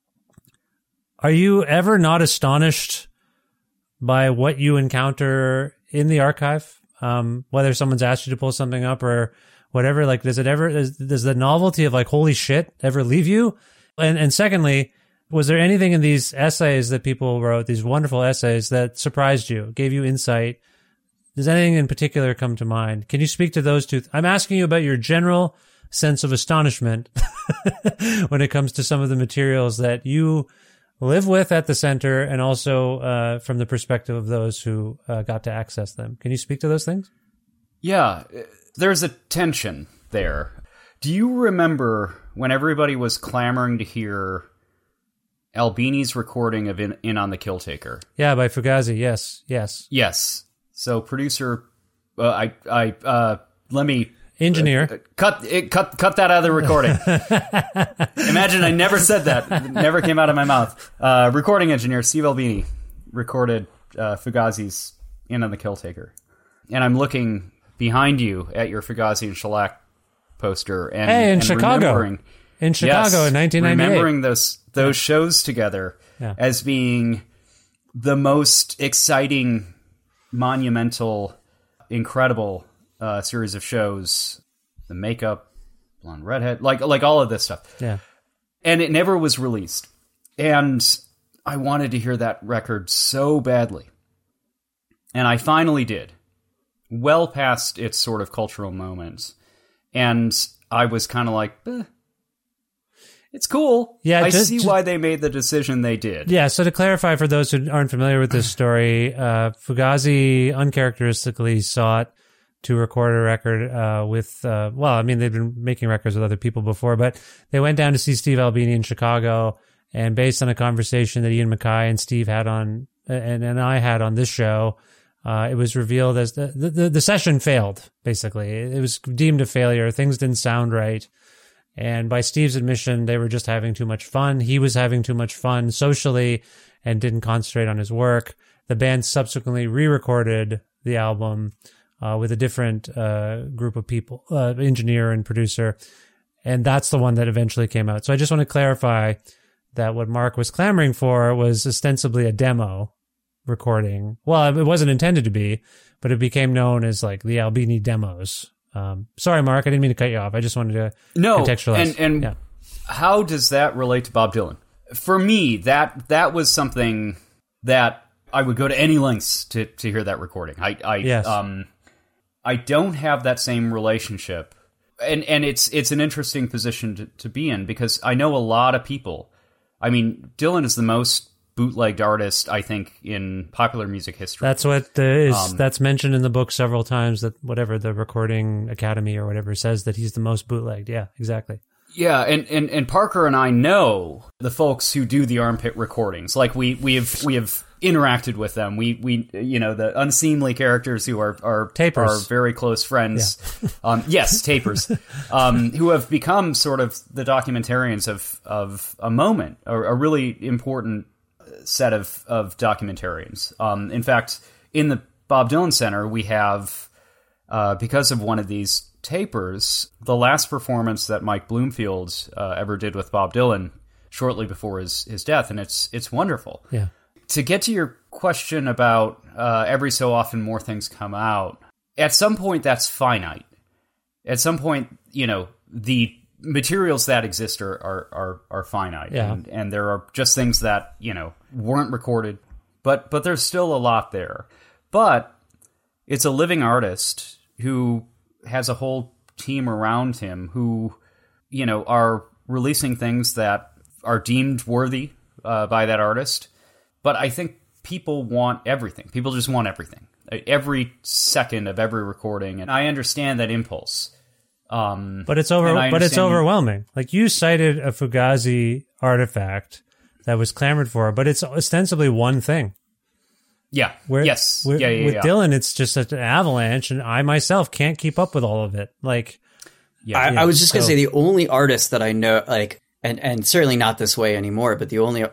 are you ever not astonished by what you encounter in the archive? Whether someone's asked you to pull something up or whatever, like does the novelty of like, holy shit, ever leave you? And secondly, was there anything in these essays that people wrote, these wonderful essays that surprised you, gave you insight? Does anything in particular come to mind? Can you speak to those two? I'm asking you about your general sense of astonishment when it comes to some of the materials that you live with at the center and also from the perspective of those who got to access them. Can you speak to those things? Yeah, there's a tension there. Do you remember when everybody was clamoring to hear Albini's recording of In on the Killtaker? Yeah, by Fugazi, yes. So producer, let me... Engineer. Cut that out of the recording. Imagine I never said that. It never came out of my mouth. Recording engineer Steve Albini recorded Fugazi's In on the Killtaker. And I'm looking behind you at your Fugazi and Shellac poster. In Chicago. In Chicago in 1998. Remembering those shows together as being the most exciting, monumental, incredible series of shows, the makeup, Blonde Redhead, like all of this stuff. Yeah. And it never was released. And I wanted to hear that record so badly. And I finally did. Well past its sort of cultural moments. And I was kind of like, it's cool. Yeah, I see why they made the decision they did. Yeah, so to clarify for those who aren't familiar with this story, Fugazi uncharacteristically sought to record a record with, they'd been making records with other people before, but they went down to see Steve Albini in Chicago, and based on a conversation that Ian MacKaye and Steve had on, and I had on this show, it was revealed as the session failed, basically. It was deemed a failure. Things didn't sound right. And by Steve's admission, they were just having too much fun. He was having too much fun socially and didn't concentrate on his work. The band subsequently re-recorded the album with a different group of people, engineer and producer. And that's the one that eventually came out. So I just want to clarify that what Mark was clamoring for was ostensibly a demo recording. Well, it wasn't intended to be, but it became known as like the Albini demos. Sorry, Mark, I didn't mean to cut you off. I just wanted to contextualize. And how does that relate to Bob Dylan? For me, that was something that I would go to any lengths to hear that recording. I don't have that same relationship. And it's an interesting position to be in because I know a lot of people. I mean, Dylan is the most bootlegged artist, I think, in popular music history. That's what that's mentioned in the book several times, that whatever the Recording Academy or whatever says that he's the most bootlegged. Yeah, exactly. Yeah, and Parker and I know the folks who do the armpit recordings. Like we have interacted with them. We the unseemly characters who are Tapers. are very close friends. Yeah. Yes, Tapers, who have become sort of the documentarians of a moment, a really important set of documentarians. In fact, in the Bob Dylan Center, we have, because of one of these Tapers, the last performance that Mike Bloomfield ever did with Bob Dylan shortly before his death, and it's wonderful. Yeah. To get to your question about every so often more things come out, at some point that's finite. At some point, the materials that exist are finite, yeah. and there are just things that weren't recorded, but there's still a lot there. But it's a living artist who has a whole team around him who, are releasing things that are deemed worthy by that artist. But I think people want everything. People just want everything. Every second of every recording. And I understand that impulse. But it's overwhelming. Like, you cited a Fugazi artifact that was clamored for, but it's ostensibly one thing. Yeah. With Yeah. Dylan, it's just an avalanche, and I myself can't keep up with all of it. Like, I was just going to say the only artist that I know, like, and certainly not this way anymore, but the only,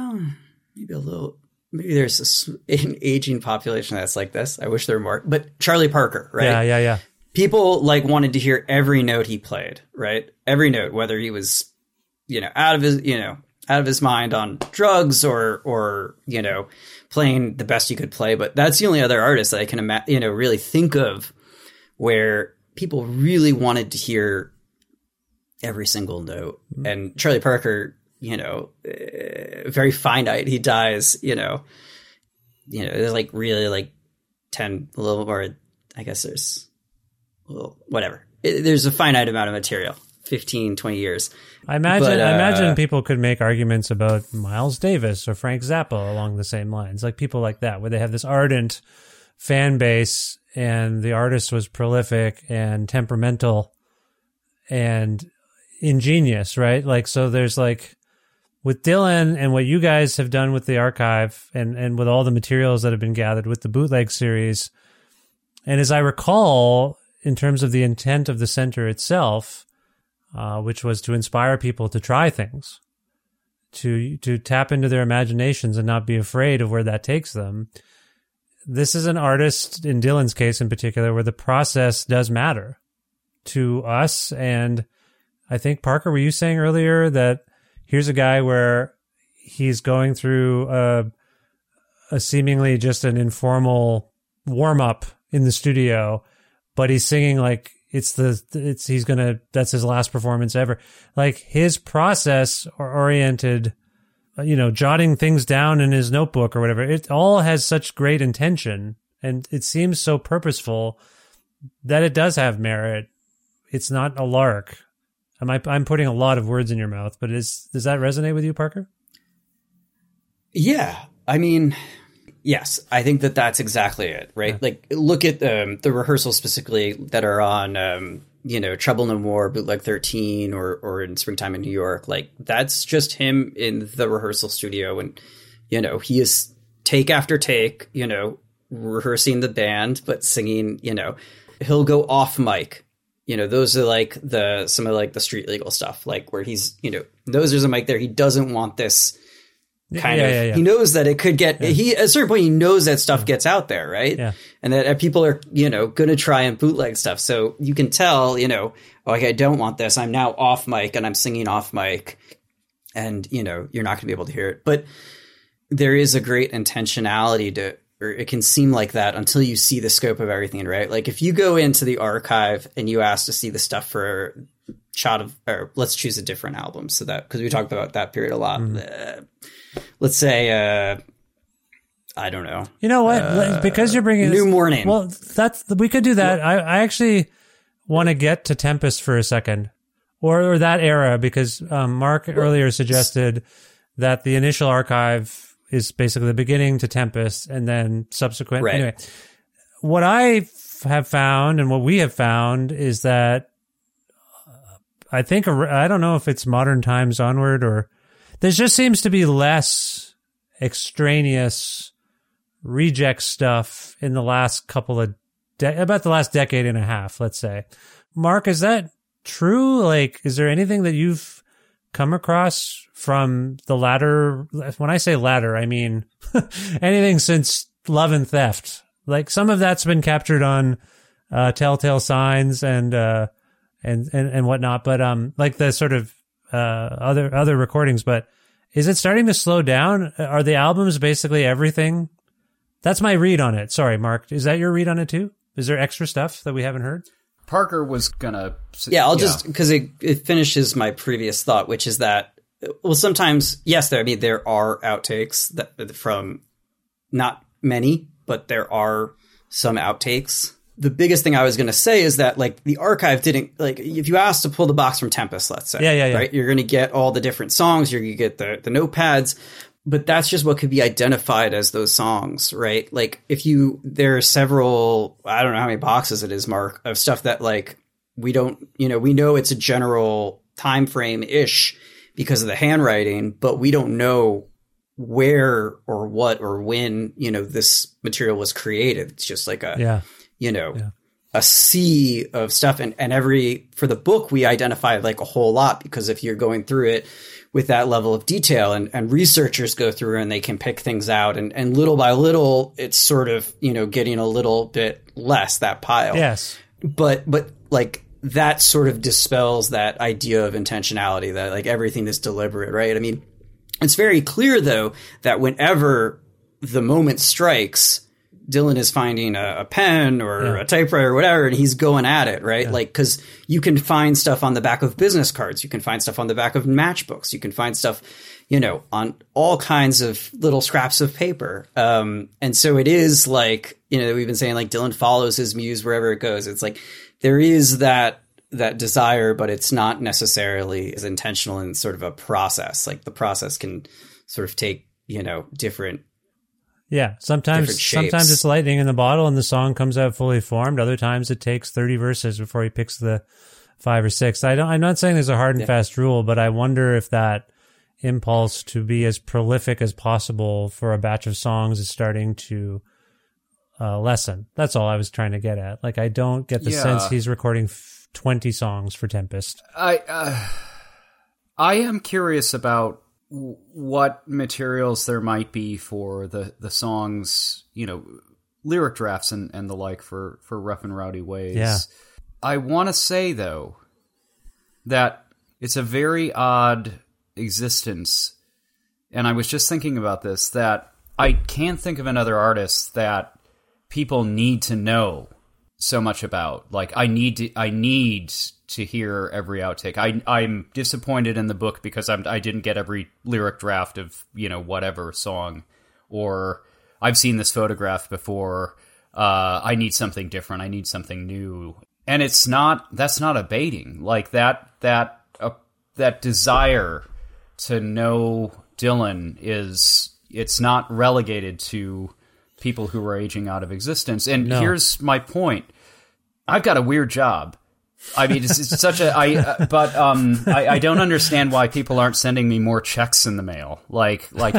maybe there's an aging population that's like this. I wish there were more, but Charlie Parker, right? Yeah. People wanted to hear every note he played, right? Every note, whether he was, out of his mind on drugs or playing the best he could play. But that's the only other artist that I can really think of where people really wanted to hear every single note. Mm-hmm. And Charlie Parker, very finite. He dies, there's really 10, a little more, I guess there's, whatever. There's a finite amount of material, 15, 20 years. I imagine people could make arguments about Miles Davis or Frank Zappa along the same lines, like people like that, where they have this ardent fan base and the artist was prolific and temperamental and ingenious, right? Like, so there's with Dylan and what you guys have done with the archive and with all the materials that have been gathered with the bootleg series. And as I recall, in terms of the intent of the center itself, which was to inspire people to try things, to tap into their imaginations and not be afraid of where that takes them. This is an artist, in Dylan's case in particular, where the process does matter to us. And I think, Parker, were you saying earlier that here's a guy where he's going through a seemingly just an informal warm-up in the studio, but he's singing like that's his last performance ever. Like, his process oriented, jotting things down in his notebook or whatever, it all has such great intention and it seems so purposeful that it does have merit. It's not a lark. I'm putting a lot of words in your mouth, but does that resonate with you, Parker? Yeah. I mean, yes, I think that's exactly it, right? Yeah. Like, look at the rehearsals specifically that are on, Trouble No More, Bootleg 13, or in Springtime in New York. Like, that's just him in the rehearsal studio. And, he is take after take, rehearsing the band, but singing, he'll go off mic. Those are some of the street legal stuff, like where he's, there's a mic there. He doesn't want this kind of, he knows that it could get, at a certain point, he knows that stuff gets out there. Right. Yeah. And that people are, going to try and bootleg stuff. So you can tell, I don't want this. I'm now off mic and I'm singing off mic and, you're not going to be able to hear it. But there is a great intentionality or it can seem like that until you see the scope of everything, right? Like, if you go into the archive and you ask to see the stuff for or let's choose a different album, so that, because we talked about that period a lot. Let's say, I don't know. You know what? Because you're bringing New Morning. Well, we could do that. Well, I actually want to get to Tempest for a second, or that era, because Mark earlier suggested that the initial archive is basically the beginning to Tempest and then subsequent. Right. Anyway, what I have found and what we have found is that I think, I don't know if it's modern times onward, or there just seems to be less extraneous reject stuff in the last couple of, about the last decade and a half, let's say. Mark, is that true? Like, is there anything that you've come across from the latter? When I say latter, I mean anything since Love and Theft. Like, some of that's been captured on Telltale Signs and whatnot, but like the sort of other recordings. But is it starting to slow down? Are the albums basically everything? That's my read on it. Sorry, Mark. Is that your read on it too? Is there extra stuff that we haven't heard? Parker was gonna. Yeah, I'll just, because it finishes my previous thought, which is that, well, sometimes, yes, there are outtakes that from, not many, but there are some outtakes. The biggest thing I was going to say is that, like, the archive didn't, like, if you asked to pull the box from Tempest, let's say, yeah. right, you're going to get all the different songs, you're going to get the notepads, but that's just what could be identified as those songs, right? Like, there are several, I don't know how many boxes it is, Mark, of stuff that, like, we don't, we know it's a general time frame-ish because of the handwriting, but we don't know where or what or when, this material was created. It's just like a sea of stuff. And for the book, we identified like a whole lot, because if you're going through it with that level of detail, and researchers go through and they can pick things out, and little by little, it's sort of, getting a little bit less, that pile. Yes. But like, that sort of dispels that idea of intentionality, that like everything is deliberate, right? I mean, it's very clear, though, that whenever the moment strikes, Dylan is finding a pen or a typewriter or whatever, and he's going at it, right? Yeah. Like, because you can find stuff on the back of business cards. You can find stuff on the back of matchbooks. You can find stuff, on all kinds of little scraps of paper. And so it is like, we've been saying, like, Dylan follows his muse wherever it goes. It's like there is that desire, but it's not necessarily as intentional in sort of a process. Like, the process can sort of take, different. Yeah. Sometimes it's lightning in the bottle and the song comes out fully formed. Other times it takes 30 verses before he picks the 5 or 6. I'm not saying there's a hard and fast rule, but I wonder if that impulse to be as prolific as possible for a batch of songs is starting to lessen. That's all I was trying to get at. Like, I don't get the sense he's recording 20 songs for Tempest. I am curious about what materials there might be for the songs, lyric drafts and the like for Rough and Rowdy Ways. Yeah. I want to say, though, that it's a very odd existence. And I was just thinking about this, that I can't think of another artist that people need to know so much about. Like, I need to hear every outtake. I'm disappointed in the book because I didn't get every lyric draft of, whatever song, or I've seen this photograph before. I need something different. I need something new. And that's not abating. Like, that desire to know Dylan it's not relegated to people who are aging out of existence. And here's my point. I've got a weird job. I mean, it's such a, I don't understand why people aren't sending me more checks in the mail. But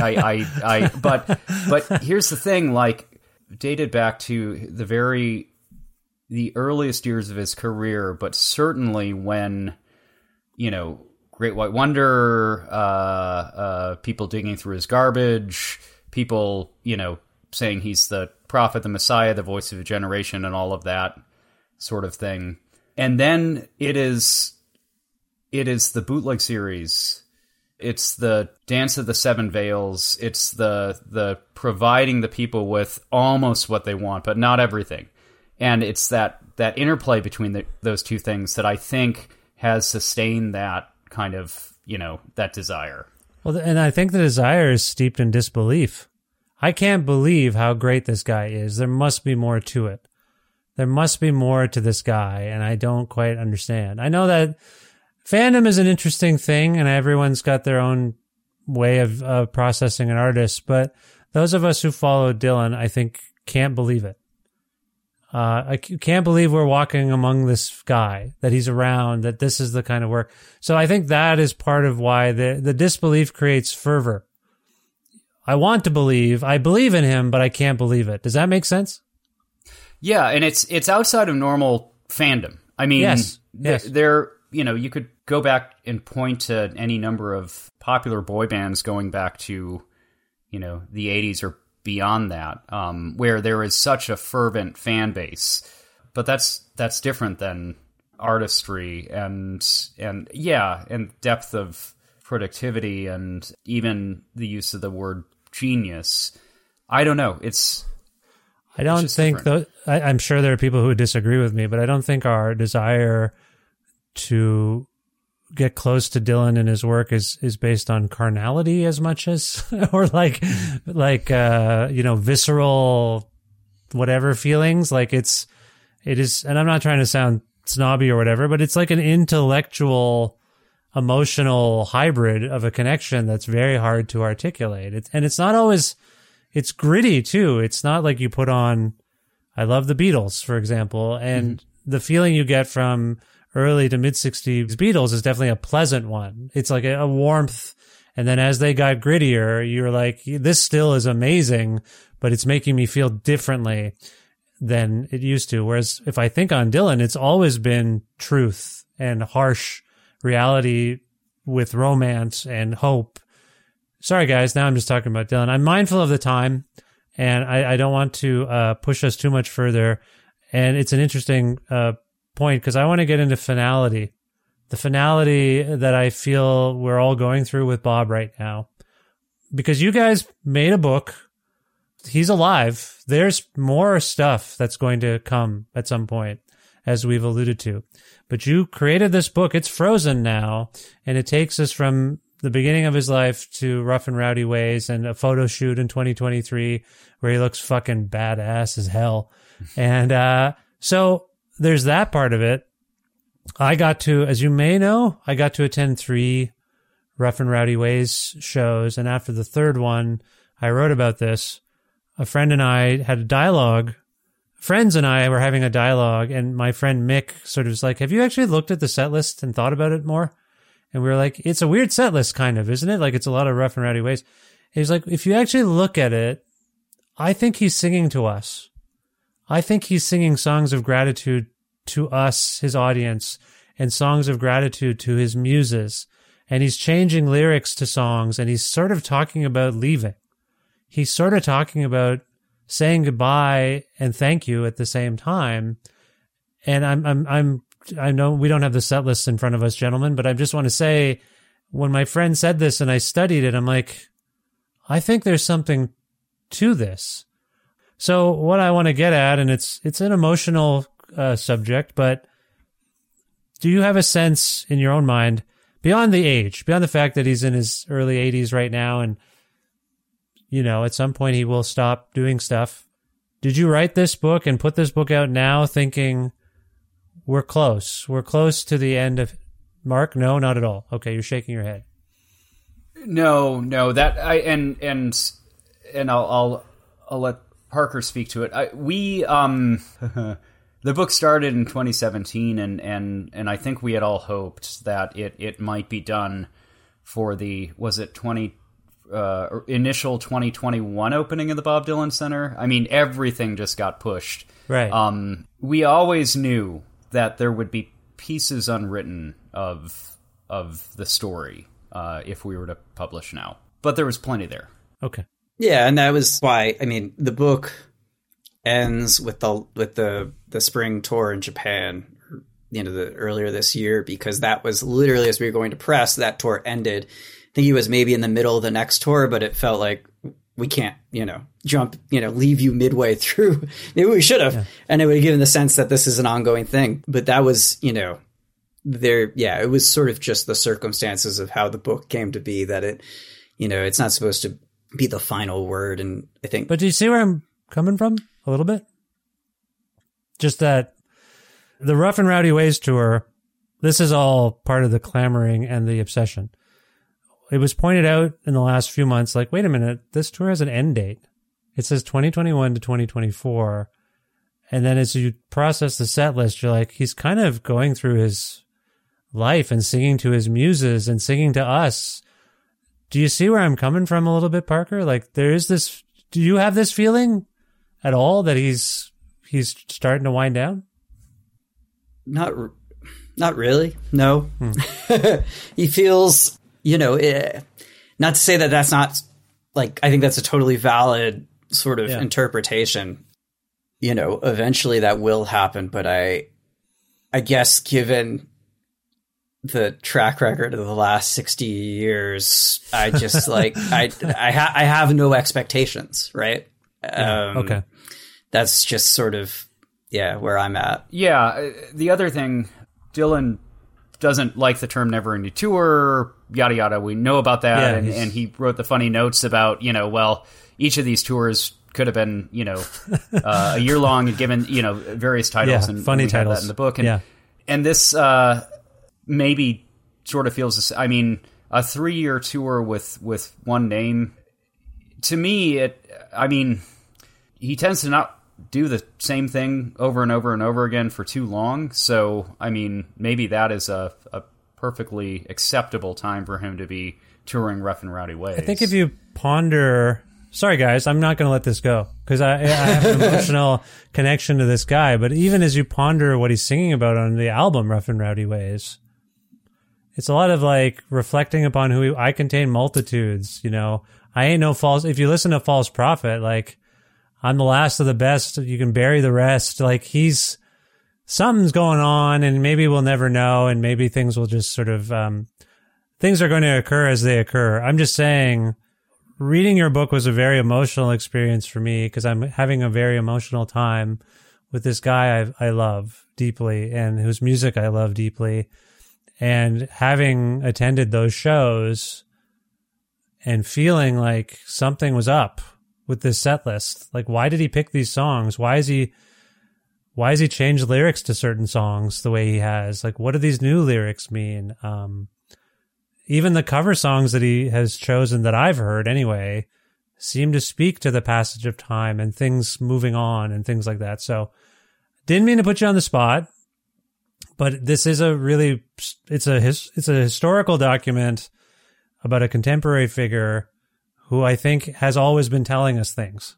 here's the thing, like, dated back to the earliest years of his career, but certainly when, Great White Wonder, people digging through his garbage, people, saying he's the prophet, the Messiah, the voice of a generation, and all of that sort of thing. And then it is the bootleg series. It's the Dance of the Seven Veils. It's the providing the people with almost what they want, but not everything. And it's that interplay between those two things that I think has sustained that kind of, that desire. Well, and I think the desire is steeped in disbelief. I can't believe how great this guy is. There must be more to it. There must be more to this guy, and I don't quite understand. I know that fandom is an interesting thing, and everyone's got their own way of processing an artist, but those of us who follow Dylan, I think, can't believe it. Can't believe we're walking among this guy, that he's around, that this is the kind of work. So I think that is part of why the disbelief creates fervor. I want to believe, I believe in him, but I can't believe it. Does that make sense? Yeah, and it's outside of normal fandom. I mean, yes. There, you could go back and point to any number of popular boy bands going back to, the 80s or beyond that, where there is such a fervent fan base. But that's different than artistry and depth of productivity and even the use of the word genius. I don't know. I don't think though. I'm sure there are people who would disagree with me, but I don't think our desire to get close to Dylan and his work is based on carnality as much as, or like visceral whatever feelings. Like it is, and I'm not trying to sound snobby or whatever, but it's like an intellectual, emotional hybrid of a connection that's very hard to articulate. And it's not always. It's gritty too. It's not like you put on, I love the Beatles, for example, and the feeling you get from early to mid-60s Beatles is definitely a pleasant one. It's like a warmth. And then as they got grittier, you're like, this still is amazing, but it's making me feel differently than it used to. Whereas if I think on Dylan, it's always been truth and harsh reality with romance and hope. Sorry, guys. Now I'm just talking about Dylan. I'm mindful of the time, and I don't want to push us too much further. And it's an interesting point because I want to get into finality, the finality that I feel we're all going through with Bob right now. Because you guys made a book. He's alive. There's more stuff that's going to come at some point, as we've alluded to. But you created this book. It's frozen now, and it takes us from the beginning of his life to Rough and Rowdy Ways and a photo shoot in 2023 where he looks fucking badass as hell. And so there's that part of it. I got to, as you may know, attend 3 Rough and Rowdy Ways shows. And after the 3rd one, I wrote about this. A friend and I had a dialogue. Friends and I were having a dialogue, and my friend Mick sort of was like, have you actually looked at the set list and thought about it more? And we were like, it's a weird set list, kind of, isn't it? Like, it's a lot of Rough and Rowdy Ways. And he's like, if you actually look at it, I think he's singing to us. I think he's singing songs of gratitude to us, his audience, and songs of gratitude to his muses. And he's changing lyrics to songs, and he's sort of talking about leaving. He's sort of talking about saying goodbye and thank you at the same time. And I know we don't have the set list in front of us, gentlemen, but I just want to say, when my friend said this and I studied it, I'm like, I think there's something to this. So what I want to get at, and it's an emotional subject, but do you have a sense in your own mind, beyond the age, beyond the fact that he's in his early 80s right now, and, at some point he will stop doing stuff. Did you write this book and put this book out now thinking, we're close to the end of Mark? No, not at all. Okay, you're shaking your head. No, that I'll let Parker speak to it. The book started in 2017, and I think we had all hoped that it might be done for the initial 2021 opening of the Bob Dylan Center. I mean, everything just got pushed. Right. We always knew that there would be pieces unwritten of the story if we were to publish now, but there was plenty there. Okay. Yeah, and that was why. I mean, the book ends with the spring tour in Japan, earlier this year, because that was literally as we were going to press. That tour ended. I think he was maybe in the middle of the next tour, but it felt like we can't, jump, leave you midway through. Maybe we should have. Yeah. And it would have given the sense that this is an ongoing thing. But that was, it was sort of just the circumstances of how the book came to be, that it, it's not supposed to be the final word. And I think. But do you see where I'm coming from a little bit? Just that the Rough and Rowdy Ways tour, this is all part of the clamoring and the obsession. It was pointed out in the last few months, like, wait a minute, this tour has an end date. It says 2021 to 2024. And then as you process the set list, you're like, he's kind of going through his life and singing to his muses and singing to us. Do you see where I'm coming from a little bit, Parker? Like, there is this, do you have this feeling at all that he's starting to wind down? Not really. No. He feels, not to say that that's not, like, I think that's a totally valid sort of interpretation. Eventually that will happen, but I guess given the track record of the last 60 years, I just like, I have no expectations, right? Okay. That's just sort of, where I'm at. Yeah. The other thing, Dylan doesn't like the term never ending tour, yada, yada. We know about that. And he wrote the funny notes about, each of these tours could have been, a year long and given, various titles and funny we titles have that in the book. And this maybe sort of feels, I mean, a 3-year tour with one name, to me, he tends to not do the same thing over and over and over again for too long. So, I mean, maybe that is a perfectly acceptable time for him to be touring Rough and Rowdy Ways. I think if you ponder... Sorry, guys, I'm not going to let this go because I have an emotional connection to this guy. But even as you ponder what he's singing about on the album Rough and Rowdy Ways, it's a lot of like reflecting upon who I contain multitudes. I ain't no false. If you listen to False Prophet, like I'm the last of the best. You can bury the rest. Like something's going on, and maybe we'll never know, and maybe things will just sort of things are going to occur as they occur. I'm just saying. Reading your book was a very emotional experience for me because I'm having a very emotional time with this guy I love deeply and whose music I love deeply. And having attended those shows and feeling like something was up with this set list. Like, why did he pick these songs? Why has he changed lyrics to certain songs the way he has? Like, what do these new lyrics mean? Even the cover songs that he has chosen that I've heard anyway seem to speak to the passage of time and things moving on and things like that. So didn't mean to put you on the spot, but this is it's a historical document about a contemporary figure who I think has always been telling us things.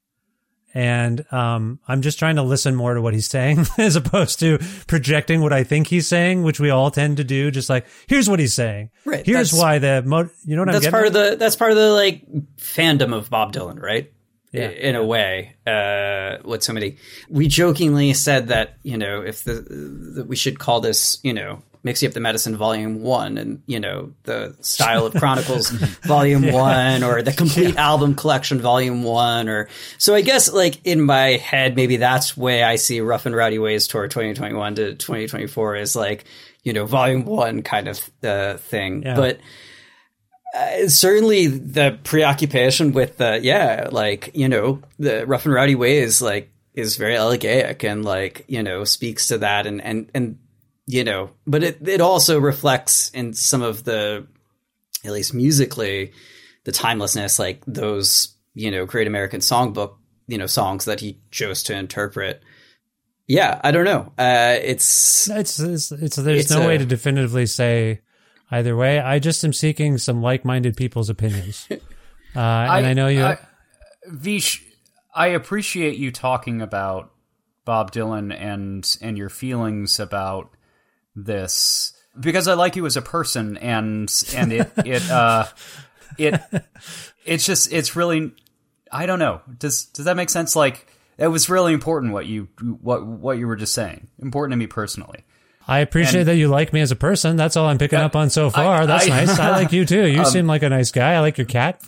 And I'm just trying to listen more to what he's saying as opposed to projecting what I think he's saying, which we all tend to do. Just like, here's what he's saying. Right. Here's why you know what I'm getting at? That's part of the like fandom of Bob Dylan, right? Yeah. In a way, with somebody, we jokingly said that, if that we should call this, Mixing Up the Medicine Volume 1 and, the Style of Chronicles Volume 1 or the Complete Album Collection Volume 1 or so I guess like in my head, maybe that's way I see Rough and Rowdy Ways Tour 2021 to 2024 is like, Volume 1 kind of thing. Yeah. But certainly the preoccupation with the Rough and Rowdy Ways like is very elegaic and like, speaks to that and but it also reflects in some of the, at least musically, the timelessness, like those, Great American Songbook, songs that he chose to interpret. Yeah, I don't know. There's no way to definitively say either way. I just am seeking some like-minded people's opinions. And I know you... Vish, I appreciate you talking about Bob Dylan and your feelings about this because I like you as a person and it's really, I don't know. Does that make sense? Like it was really important what you were just saying. Important to me personally. I appreciate that you like me as a person. That's all I'm picking up on so far. That's nice. I like you too. You seem like a nice guy. I like your cat.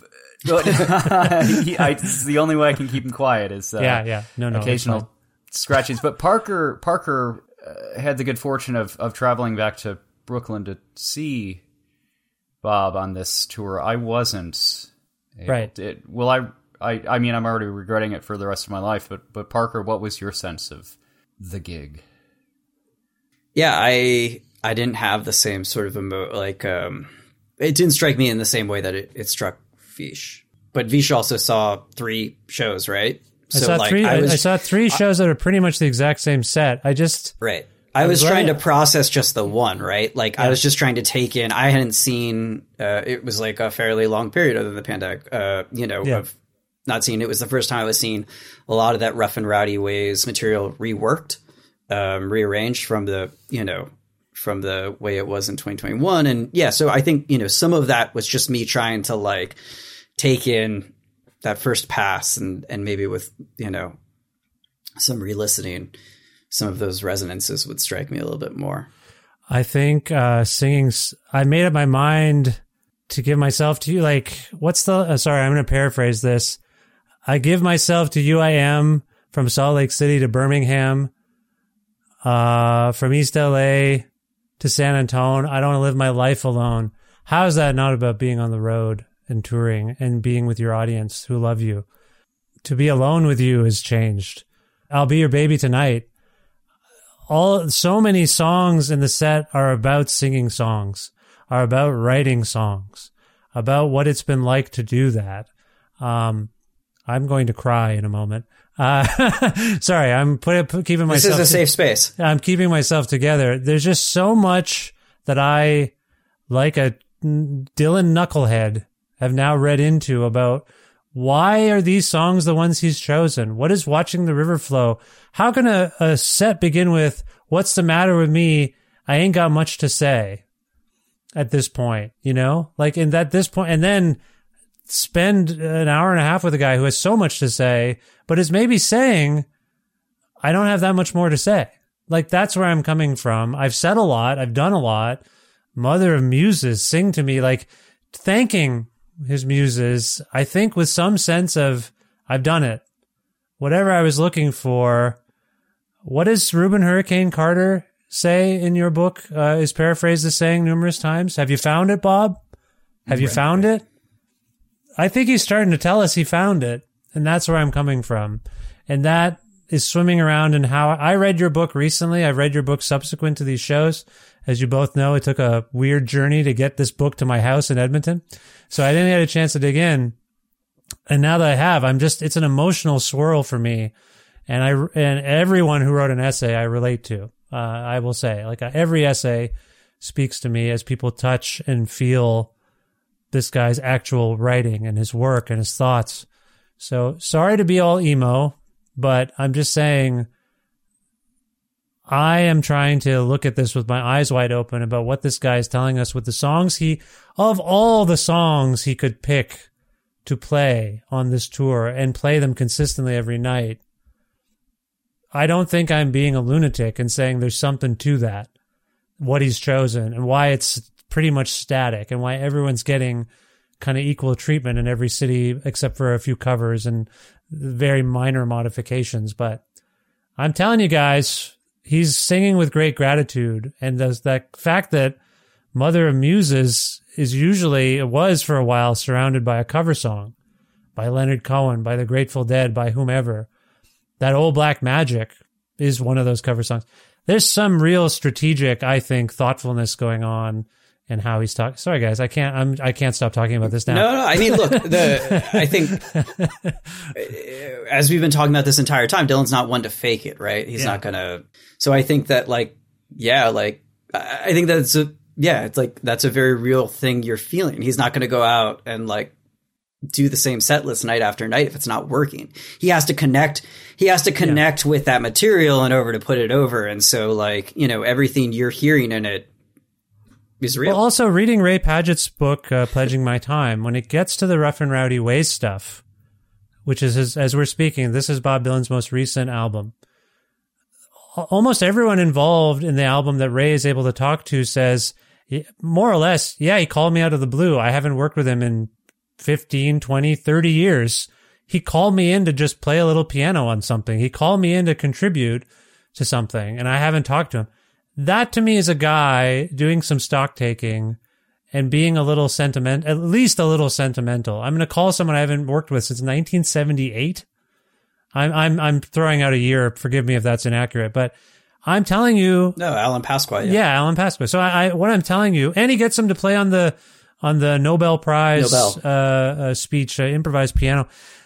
It's the only way I can keep him quiet is occasional scratches. But Parker had the good fortune of traveling back to Brooklyn to see Bob on this tour. I wasn't. Right. I mean, I'm already regretting it for the rest of my life. But Parker, what was your sense of the gig? Yeah, I didn't have the same sort of it didn't strike me in the same way that it struck Vish. But Vish also saw 3 shows, right? So I saw three shows that are pretty much the exact same set. Right. I was trying to process just the one, right? Like, I was just trying to take in, I hadn't seen, it was like a fairly long period other than the pandemic, of not seeing, it was the first time I was seeing a lot of that Rough and Rowdy Ways material reworked, rearranged from the way it was in 2021. And yeah, so I think, some of that was just me trying to like take in that first pass and maybe with, some re-listening, some of those resonances would strike me a little bit more. I think singing, I made up my mind to give myself to you. Like, what's the, sorry, I'm going to paraphrase this. I give myself to you, I am, from Salt Lake City to Birmingham, from East LA to San Antonio. I don't want to live my life alone. How is that not about being on the road and touring and being with your audience who love you? To be alone with you has changed. I'll Be Your Baby Tonight. So many songs in the set are about singing songs, are about writing songs, about what it's been like to do that. I'm going to cry in a moment. Sorry, I'm keeping myself. This is a safe space. I'm keeping myself together. There's just so much that I, like a Dylan knucklehead, have now read into about why are these songs the ones he's chosen? What is Watching the River Flow? How can a set begin with, what's the matter with me? I ain't got much to say at this point, like at this point, and then spend an hour and a half with a guy who has so much to say, but is maybe saying, I don't have that much more to say. Like, that's where I'm coming from. I've said a lot. I've done a lot. Mother of Muses, sing to me, like thanking his muses, I think with some sense of, I've done it. Whatever I was looking for. What does Reuben Hurricane Carter say in your book? Is paraphrased as saying numerous times. Have you found it, Bob? Have you found it? I think he's starting to tell us he found it. And that's where I'm coming from. And that is swimming around in how I read your book recently. I read your book subsequent to these shows. As you both know, it took a weird journey to get this book to my house in Edmonton. So I didn't get a chance to dig in. And now that I have, it's an emotional swirl for me. And everyone who wrote an essay I relate to. I will say, like, every essay speaks to me as people touch and feel this guy's actual writing and his work and his thoughts. So sorry to be all emo, but I'm just saying I am trying to look at this with my eyes wide open about what this guy is telling us with the songs of all the songs he could pick to play on this tour and play them consistently every night. I don't think I'm being a lunatic and saying there's something to that, what he's chosen and why it's pretty much static and why everyone's getting kind of equal treatment in every city except for a few covers and very minor modifications. But I'm telling you guys, he's singing with great gratitude. And there's that fact that Mother of Muses was for a while surrounded by a cover song by Leonard Cohen, by the Grateful Dead, by whomever. That Old Black Magic is one of those cover songs. There's some real strategic, I think, thoughtfulness going on in how he's talking. Sorry, guys, I can't stop talking about this now. No. I mean, look, I think as we've been talking about this entire time, Dylan's not one to fake it, right? He's not gonna. So I think that, I think that's it's like that's a very real thing you're feeling. He's not going to go out and do the same set list night after night if it's not working. He has to connect with that material in order to put it over. And so everything you're hearing in it is real. Well, also reading Ray Padgett's book, Pledging My Time, when it gets to the Rough and Rowdy Ways stuff, which is, as we're speaking, this is Bob Dylan's most recent album. Almost everyone involved in the album that Ray is able to talk to says, more or less, he called me out of the blue. I haven't worked with him in 15, 20, 30 years. He called me in to just play a little piano on something. He called me in to contribute to something, and I haven't talked to him. That to me is a guy doing some stock taking and being a little at least a little sentimental. I'm going to call someone I haven't worked with since 1978. I'm throwing out a year. Forgive me if that's inaccurate, but I'm telling you. No, Alan Pasqua. Yeah, Alan Pasqua. So what I'm telling you, and he gets him to play on the Nobel Prize speech, improvised piano.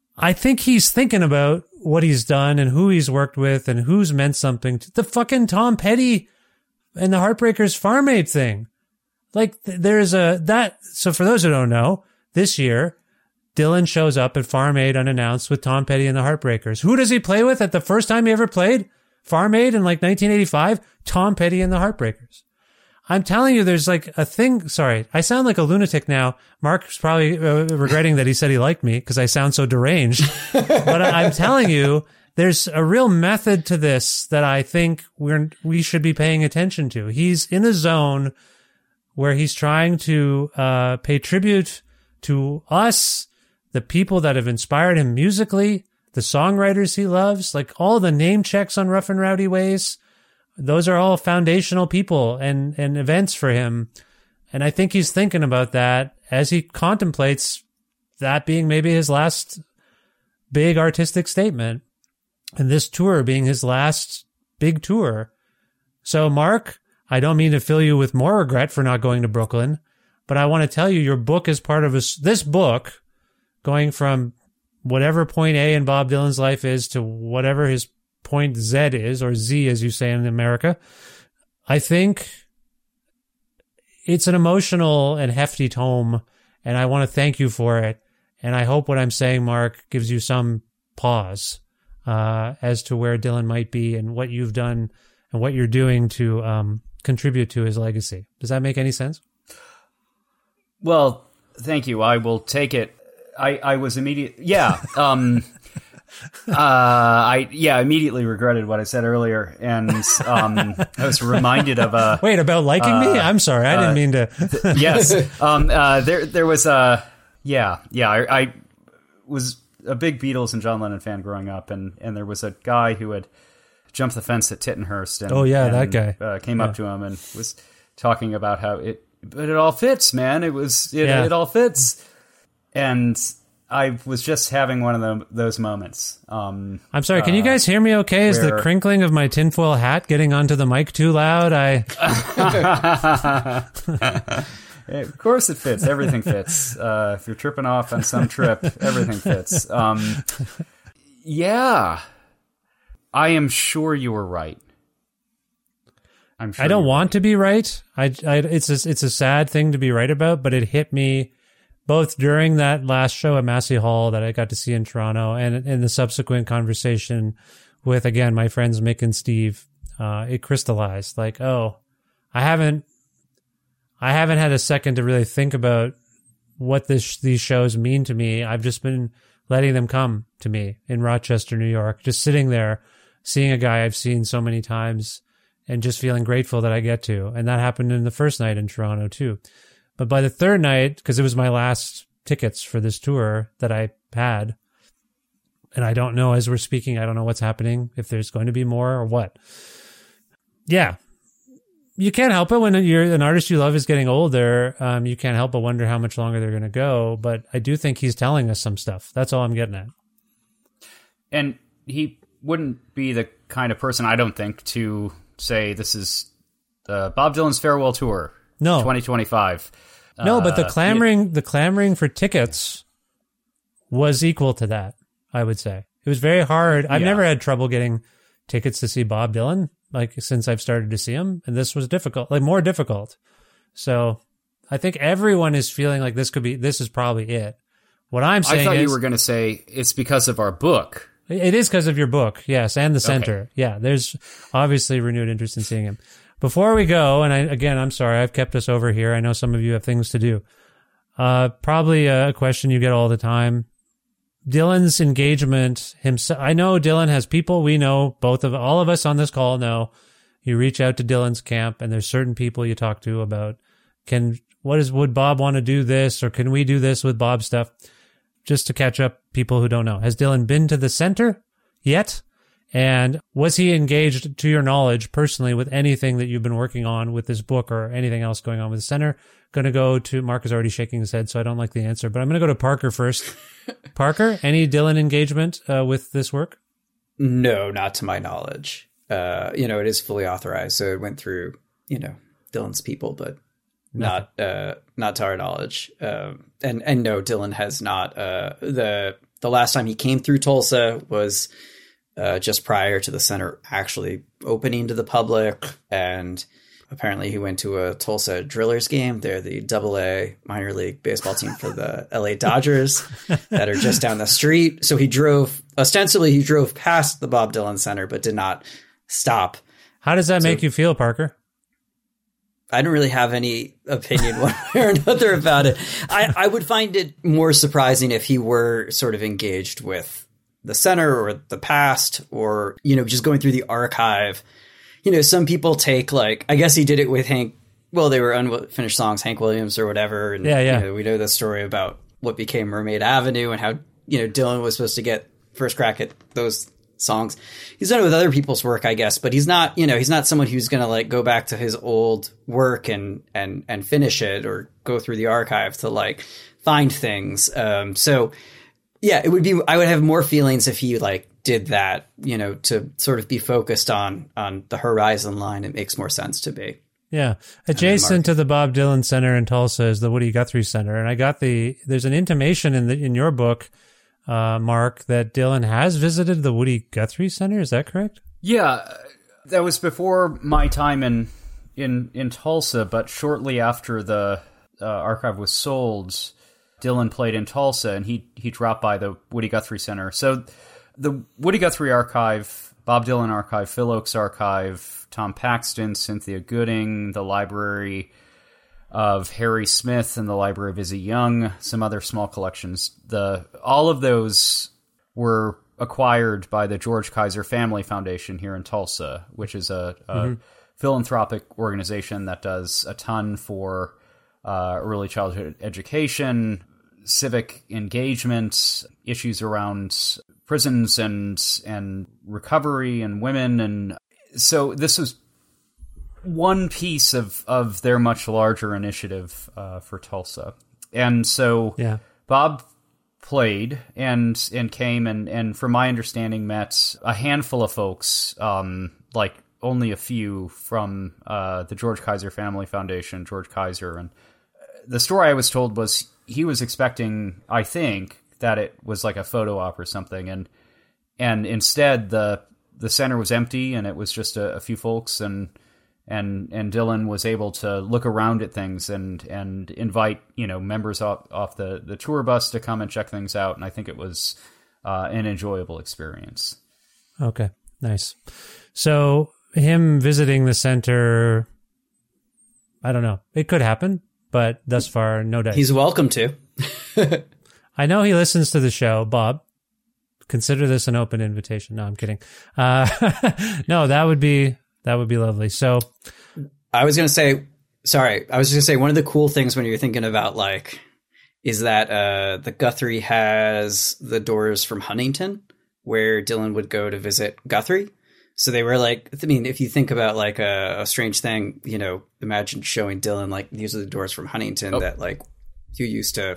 I think he's thinking about what he's done and who he's worked with and who's meant something to the fucking Tom Petty and the Heartbreakers Farm Aid thing. Like so for those who don't know, this year, Dylan shows up at Farm Aid unannounced with Tom Petty and the Heartbreakers. Who does he play with at the first time he ever played Farm Aid in like 1985? Tom Petty and the Heartbreakers. I'm telling you, there's like a thing. Sorry, I sound like a lunatic now. Mark's probably regretting that he said he liked me because I sound so deranged. But I'm telling you, there's a real method to this that I think we should be paying attention to. He's in a zone where he's trying to pay tribute to us, the people that have inspired him musically, the songwriters he loves, like all the name checks on Rough and Rowdy Ways. Those are all foundational people and events for him. And I think he's thinking about that as he contemplates that being maybe his last big artistic statement and this tour being his last big tour. So, Mark, I don't mean to fill you with more regret for not going to Brooklyn, but I want to tell you your book is part of this book going from whatever point A in Bob Dylan's life is to whatever his point Z is, or Z as you say in America. I think it's an emotional and hefty tome, and I want to thank you for it. And I hope what I'm saying, Mark, gives you some pause as to where Dylan might be and what you've done and what you're doing to contribute to his legacy. Does that make any sense? Well, thank you. I will take it. I was immediate. Yeah. I immediately regretted what I said earlier, and I was reminded of wait, about liking me? I'm sorry, I didn't mean to. Yes, there was I was a big Beatles and John Lennon fan growing up, and there was a guy who had jumped the fence at Tittenhurst, and that guy came up to him and was talking about how it all fits, man. It all fits, and I was just having one of those moments. I'm sorry, can you guys hear me okay? Is the crinkling of my tinfoil hat getting onto the mic too loud? Of course it fits. Everything fits. If you're tripping off on some trip, everything fits. Yeah. I am sure you were right. I'm sure I don't want to be right. It's a sad thing to be right about, but it hit me both during that last show at Massey Hall that I got to see in Toronto and in the subsequent conversation with, again, my friends Mick and Steve. It crystallized like, oh, I haven't had a second to really think about what these shows mean to me. I've just been letting them come to me in Rochester, New York, just sitting there, seeing a guy I've seen so many times and just feeling grateful that I get to. And that happened in the first night in Toronto too. But by the third night, because it was my last tickets for this tour that I had, and I don't know, as we're speaking, I don't know what's happening, if there's going to be more or what. Yeah. You can't help it when an artist you love is getting older. You can't help but wonder how much longer they're going to go. But I do think he's telling us some stuff. That's all I'm getting at. And he wouldn't be the kind of person, I don't think, to say this is Bob Dylan's farewell tour. No. 2025. No, but the clamoring for tickets was equal to that, I would say. It was very hard. I've never had trouble getting tickets to see Bob Dylan, like, since I've started to see him, and this was difficult, like more difficult. So I think everyone is feeling like this is probably it. What I'm saying is, I thought you were going to say it's because of our book. It is because of your book, yes, and the center. Okay. Yeah, there's obviously renewed interest in seeing him. Before we go, and I'm sorry, I've kept us over here. I know some of you have things to do. Probably a question you get all the time. Dylan's engagement himself. I know Dylan has people we know, all of us on this call know. You reach out to Dylan's camp, and there's certain people you talk to about, would Bob want to do this, or can we do this with Bob's stuff? Just to catch up people who don't know. Has Dylan been to the center yet? And was he engaged, to your knowledge, personally, with anything that you've been working on with this book or anything else going on with the center? Going to go to, Mark is already shaking his head, so I don't like the answer, but I'm going to go to Parker first. Parker, any Dylan engagement with this work? No, not to my knowledge. It is fully authorized, so it went through, Dylan's people, but not to our knowledge. And no, Dylan has not. The the last time he came through Tulsa was just prior to the center actually opening to the public. And apparently he went to a Tulsa Drillers game. They're the AA minor league baseball team for the LA Dodgers that are just down the street. So he drove past the Bob Dylan Center, but did not stop. How does that make you feel, Parker? I don't really have any opinion one way or another about it. I would find it more surprising if he were sort of engaged with the center or the past, or, just going through the archive. Some people take, like, I guess he did it with Hank. Well, they were unfinished songs, Hank Williams or whatever. And we know the story about what became Mermaid Avenue and how, Dylan was supposed to get first crack at those songs. He's done it with other people's work, I guess, but he's not someone who's going to like go back to his old work and finish it, or go through the archive to like find things. So yeah, I would have more feelings if he like did that, to sort of be focused on the horizon line. It makes more sense to be. Yeah. Adjacent to the Bob Dylan Center in Tulsa is the Woody Guthrie Center. And I got there's an intimation in your book, Mark, that Dylan has visited the Woody Guthrie Center. Is that correct? Yeah, that was before my time in Tulsa, but shortly after the archive was sold, Dylan played in Tulsa, and he dropped by the Woody Guthrie Center. So the Woody Guthrie Archive, Bob Dylan Archive, Phil Ochs Archive, Tom Paxton, Cynthia Gooding, the Library of Harry Smith, and the Library of Izzy Young, some other small collections. All of those were acquired by the George Kaiser Family Foundation here in Tulsa, which is a philanthropic organization that does a ton for early childhood education, civic engagement, issues around prisons and recovery and women. And so this was one piece of their much larger initiative for Tulsa. And so Bob played and came and from my understanding met a handful of folks, like only a few from the George Kaiser Family Foundation, George Kaiser. And the story I was told was he was expecting, I think, that it was like a photo op or something. And instead the center was empty, and it was just a few folks, and Dylan was able to look around at things and invite, members off the tour bus to come and check things out. And I think it was an enjoyable experience. Okay, nice. So him visiting the center, I don't know. It could happen, but thus far, no doubt. He's welcome to. I know he listens to the show. Bob, consider this an open invitation. No, I'm kidding. No, that would be lovely. So I was going to say, one of the cool things when you're thinking about is that the Guthrie has the doors from Huntington where Dylan would go to visit Guthrie. So they were if you think about a strange thing, imagine showing Dylan, these are the doors from Huntington that you used to,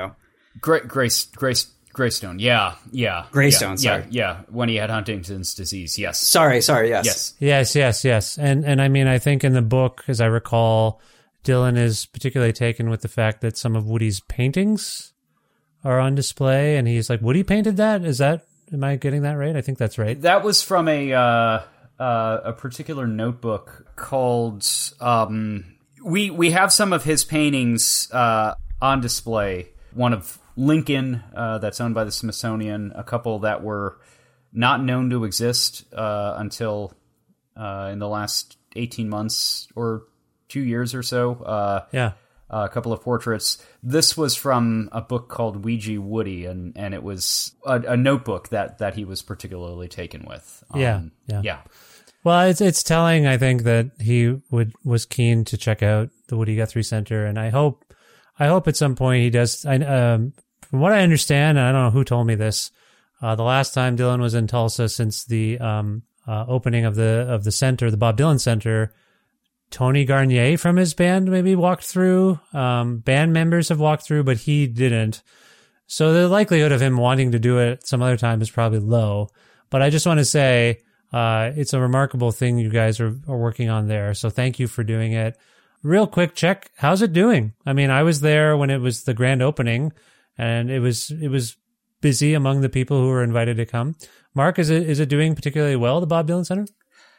Greystone. Yeah. Greystone. Sorry. Yeah. When he had Huntington's disease. Yes. Sorry. Yes. Yes. And I mean, I think in the book, as I recall, Dylan is particularly taken with the fact that some of Woody's paintings are on display, and he's like, Woody painted that? Am I getting that right? I think that's right. That was from a particular notebook called, we have some of his paintings on display. One of Lincoln, that's owned by the Smithsonian, a couple that were not known to exist until in the last 18 months or 2 years or so. A couple of portraits. This was from a book called Ouija Woody, and it was a notebook that he was particularly taken with. Yeah. Well, it's telling, I think, that he was keen to check out the Woody Guthrie Center, and I hope at some point he does. From what I understand, and I don't know who told me this, the last time Dylan was in Tulsa since the opening of the center, the Bob Dylan Center, Tony Garnier from his band maybe walked through. Band members have walked through, but he didn't. So the likelihood of him wanting to do it some other time is probably low. But I just want to say it's a remarkable thing you guys are working on there. So thank you for doing it. Real quick check. How's it doing? I mean, I was there when it was the grand opening, and it was busy among the people who were invited to come. Mark, is it doing particularly well, the Bob Dylan Center?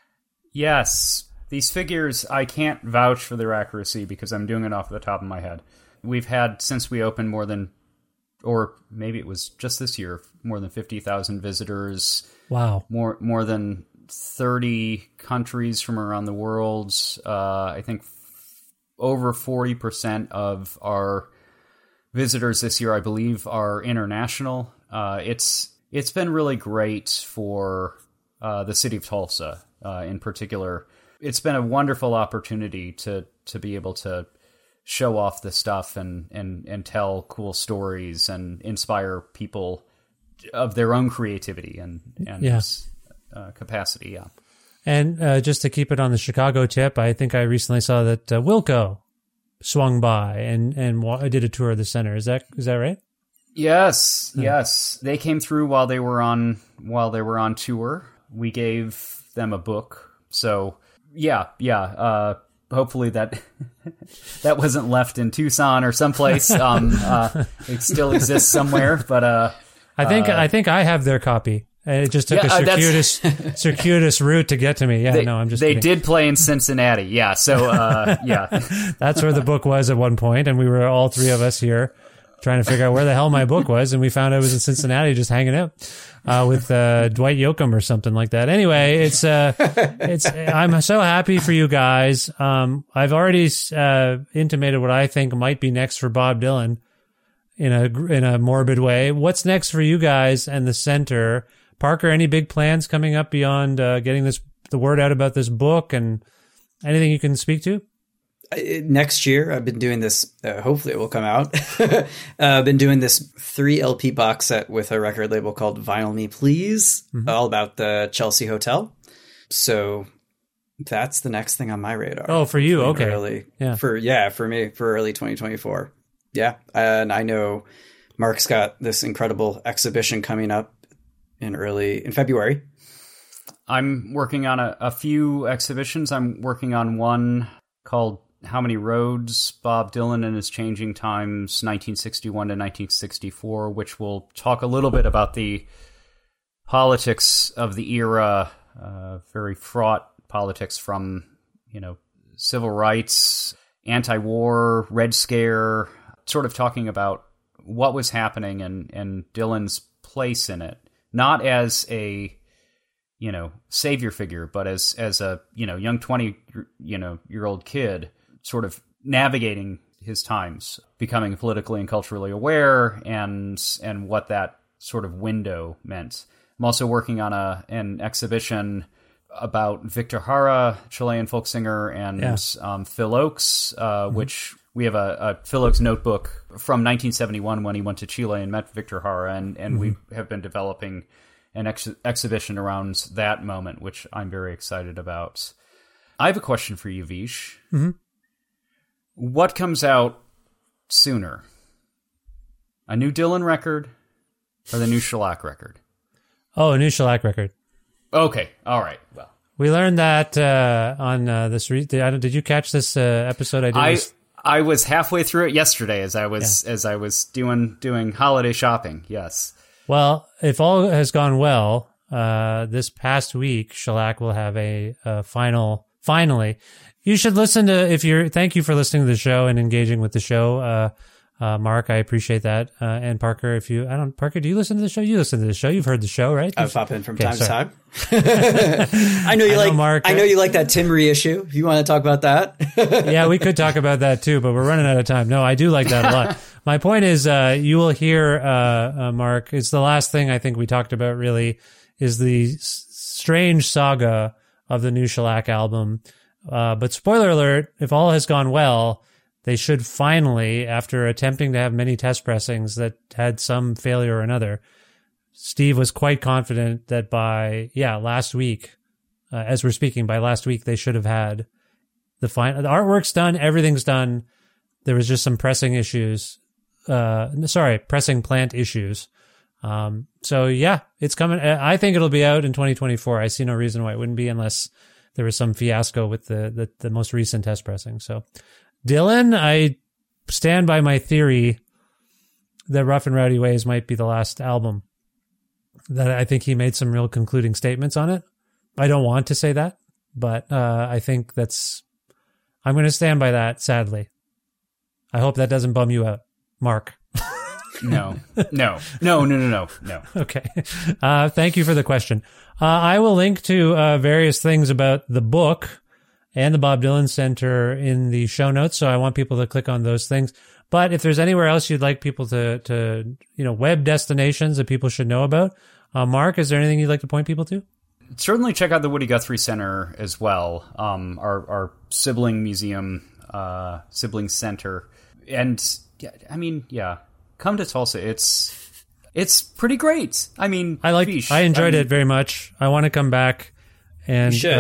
Yes. These figures, I can't vouch for their accuracy because I'm doing it off the top of my head. We've had, since we opened, more than, or maybe it was just this year, more than 50,000 visitors. Wow. More than 30 countries from around the world. I think over 40% of our visitors this year, I believe, are international. It's been really great for the city of Tulsa in particular. It's been a wonderful opportunity to be able to show off the stuff and tell cool stories and inspire people of their own creativity and capacity. Yeah. And just to keep it on the Chicago tip, I think I recently saw that Wilco swung by and did a tour of the center. Is that right? Yes. Yes. They came through while they were on tour. We gave them a book. So yeah. Hopefully that wasn't left in Tucson or someplace. It still exists somewhere, but I think I have their copy. It just took a circuitous route to get to me. Yeah, no, I'm just kidding. They did play in Cincinnati. Yeah, so yeah. That's where the book was at one point, and we were all three of us here trying to figure out where the hell my book was, and we found I was in Cincinnati just hanging out with Dwight Yoakam or something like that. Anyway, I'm so happy for you guys. I've already intimated what I think might be next for Bob Dylan in a morbid way. What's next for you guys and the center? Parker, any big plans coming up beyond getting the word out about this book, and anything you can speak to? Next year, I've been doing this, hopefully it will come out. I've been doing this 3 LP box set with a record label called Vinyl Me Please, all about the Chelsea Hotel. So that's the next thing on my radar. Oh, for you. Okay. For me, for early 2024. Yeah. And I know Mark's got this incredible exhibition coming up in February. I'm working on a few exhibitions. I'm working on one called How Many Roads? Bob Dylan and His Changing Times, 1961 to 1964, which will talk a little bit about the politics of the era, very fraught politics from, civil rights, anti-war, Red Scare, sort of talking about what was happening and Dylan's place in it. Not as a, savior figure, but as a, young 20-year-old kid sort of navigating his times, becoming politically and culturally aware and what that sort of window meant. I'm also working on an exhibition about Victor Jara, Chilean folk singer, and Phil Oakes, which we have a Phil Oakes notebook from 1971 when he went to Chile and met Victor Jara, and we have been developing an exhibition around that moment, which I'm very excited about. I have a question for you, Vish. Mm-hmm. What comes out sooner? A new Dylan record or the new Shellac record? Oh, a new Shellac record. Okay. All right. Well, we learned that on this. Did you catch this episode I did? I was halfway through it yesterday as I was doing holiday shopping. Yes. Well, if all has gone well, this past week, Shellac will have a finally. You should listen to, thank you for listening to the show and engaging with the show. Mark, I appreciate that. And Parker, Parker, do you listen to the show? You listen to the show. You've heard the show, right? I pop in from time to time. I know you like that Tim reissue. If you want to talk about that. Yeah, we could talk about that too, but we're running out of time. No, I do like that a lot. My point is, you will hear, Mark, it's the last thing I think we talked about really is the strange saga of the new Shellac album. But spoiler alert, if all has gone well, they should finally, after attempting to have many test pressings that had some failure or another, Steve was quite confident that by last week, as we're speaking, by last week, they should have had the artwork's done, everything's done. There was just some pressing issues. Pressing plant issues. So yeah, it's coming. I think it'll be out in 2024. I see no reason why it wouldn't be unless there was some fiasco with the most recent test pressing. So Dylan, I stand by my theory that Rough and Rowdy Ways might be the last album that I think he made some real concluding statements on it. I don't want to say that, but I think I'm going to stand by that, sadly. I hope that doesn't bum you out, Mark. No. Okay. Thank you for the question. I will link to various things about the book and the Bob Dylan Center in the show notes, so I want people to click on those things. But if there's anywhere else you'd like people to web destinations that people should know about, Mark, is there anything you'd like to point people to? Certainly check out the Woody Guthrie Center as well, our sibling museum, sibling center. And, come to Tulsa. It's pretty great. I mean, I enjoyed it very much. I want to come back. And, you should.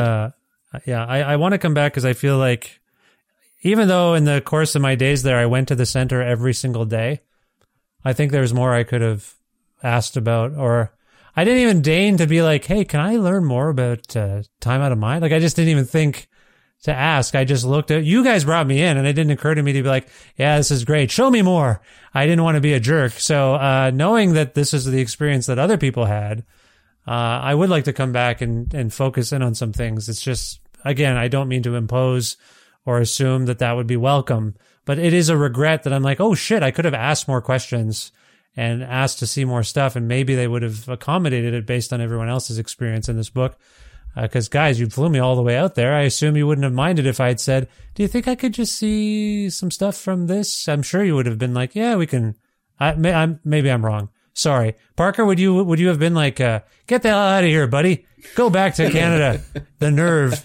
I want to come back because I feel like, even though in the course of my days there, I went to the center every single day, I think there's more I could have asked about, or I didn't even deign to be like, hey, can I learn more about Time Out of Mind? Like, I just didn't even think to ask. I just looked at, you guys brought me in, and it didn't occur to me to be like, yeah, this is great. Show me more. I didn't want to be a jerk. So knowing that this is the experience that other people had, I would like to come back and focus in on some things. It's just, again, I don't mean to impose or assume that would be welcome, but it is a regret that I'm like, oh shit, I could have asked more questions and asked to see more stuff, and maybe they would have accommodated it based on everyone else's experience in this book. Because guys, you flew me all the way out there. I assume you wouldn't have minded if I had said, do you think I could just see some stuff from this? I'm sure you would have been like, yeah, we can. Maybe I'm wrong. Sorry. Parker, would you have been like, get the hell out of here, buddy. Go back to Canada. The nerve.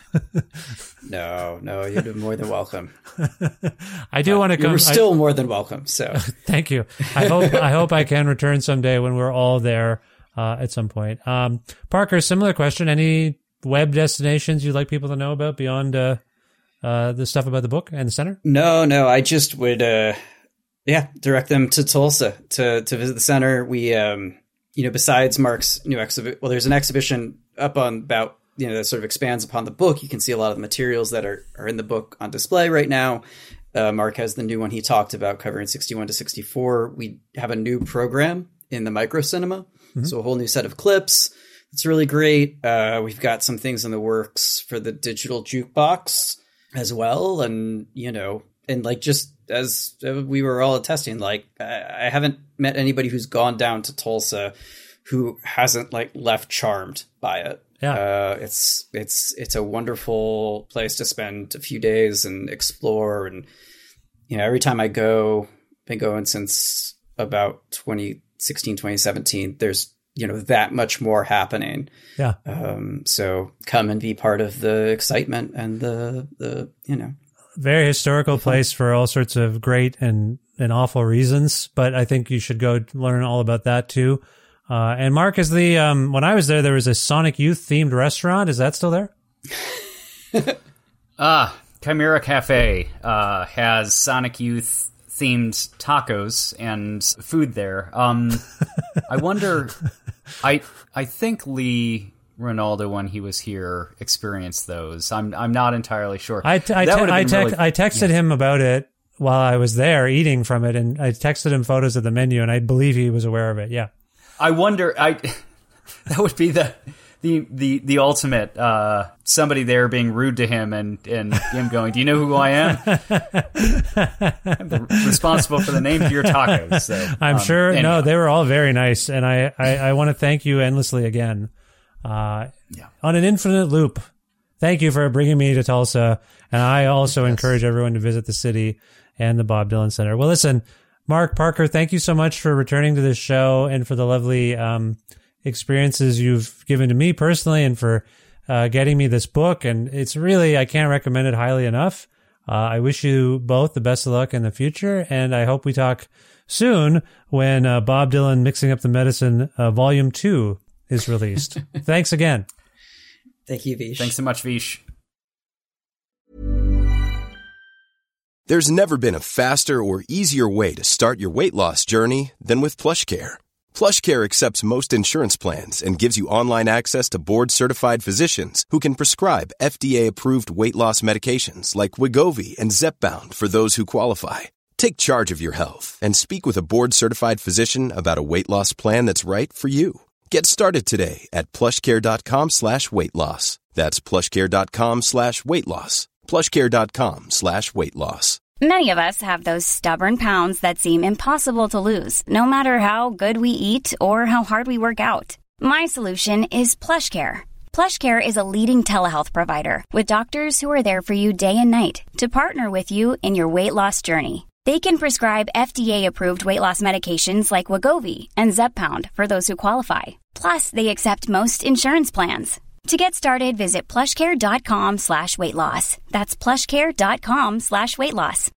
No, you'd be more than welcome. I do want to come. You're still more than welcome. So thank you. I hope I can return someday when we're all there at some point. Parker, similar question. Any web destinations you'd like people to know about beyond the stuff about the book and the center? No. I just would, direct them to Tulsa to visit the center. We, besides Mark's new exhibit, there's an exhibition up on about, that sort of expands upon the book. You can see a lot of the materials that are in the book on display right now. Mark has the new one he talked about covering 61 to 64. We have a new program in the micro cinema. Mm-hmm. So a whole new set of clips. It's really great. We've got some things in the works for the digital jukebox as well. And, and like, just as we were all attesting, like, I haven't met anybody who's gone down to Tulsa who hasn't like left charmed by it. Yeah. It's a wonderful place to spend a few days and explore. And, every time I go, I've been going since about 2016, 2017, there's, that much more happening. Yeah. So come and be part of the excitement and the very historical place for all sorts of great and awful reasons. But I think you should go learn all about that too. And Mark, is when I was there was a Sonic Youth themed restaurant. Is that still there? Chimera Cafe has Sonic Youth themed tacos and food there. I wonder, I think Lee Ronaldo, when he was here, experienced those. I'm not entirely sure. I texted him about it while I was there eating from it, and I texted him photos of the menu, and I believe he was aware of it. Yeah. I wonder, that would be the ultimate, somebody there being rude to him and him going, do you know who I am? I'm responsible for the name of your tacos. So, I'm sure. Anyhow. No, they were all very nice. And I want to thank you endlessly again, on an infinite loop. Thank you for bringing me to Tulsa. And I also encourage everyone to visit the city and the Bob Dylan Center. Well, listen, Mark, Parker, thank you so much for returning to this show and for the lovely experiences you've given to me personally and for getting me this book. And it's really, I can't recommend it highly enough. I wish you both the best of luck in the future. And I hope we talk soon when Bob Dylan Mixing Up the Medicine Volume 2 is released. Thanks again. Thank you, Vish. Thanks so much, Vish. There's never been a faster or easier way to start your weight loss journey than with PlushCare. PlushCare accepts most insurance plans and gives you online access to board-certified physicians who can prescribe FDA-approved weight loss medications like Wegovy and Zepbound for those who qualify. Take charge of your health and speak with a board-certified physician about a weight loss plan that's right for you. Get started today at plushcare.com/weight-loss. That's plushcare.com/weight-loss. plushcare.com/weight-loss. Many of us have those stubborn pounds that seem impossible to lose, no matter how good we eat or how hard we work out. My solution is PlushCare. PlushCare is a leading telehealth provider with doctors who are there for you day and night to partner with you in your weight loss journey. They can prescribe FDA-approved weight loss medications like Wegovy and Zepbound for those who qualify. Plus, they accept most insurance plans. To get started, visit plushcare.com/weight-loss. That's plushcare.com/weight-loss.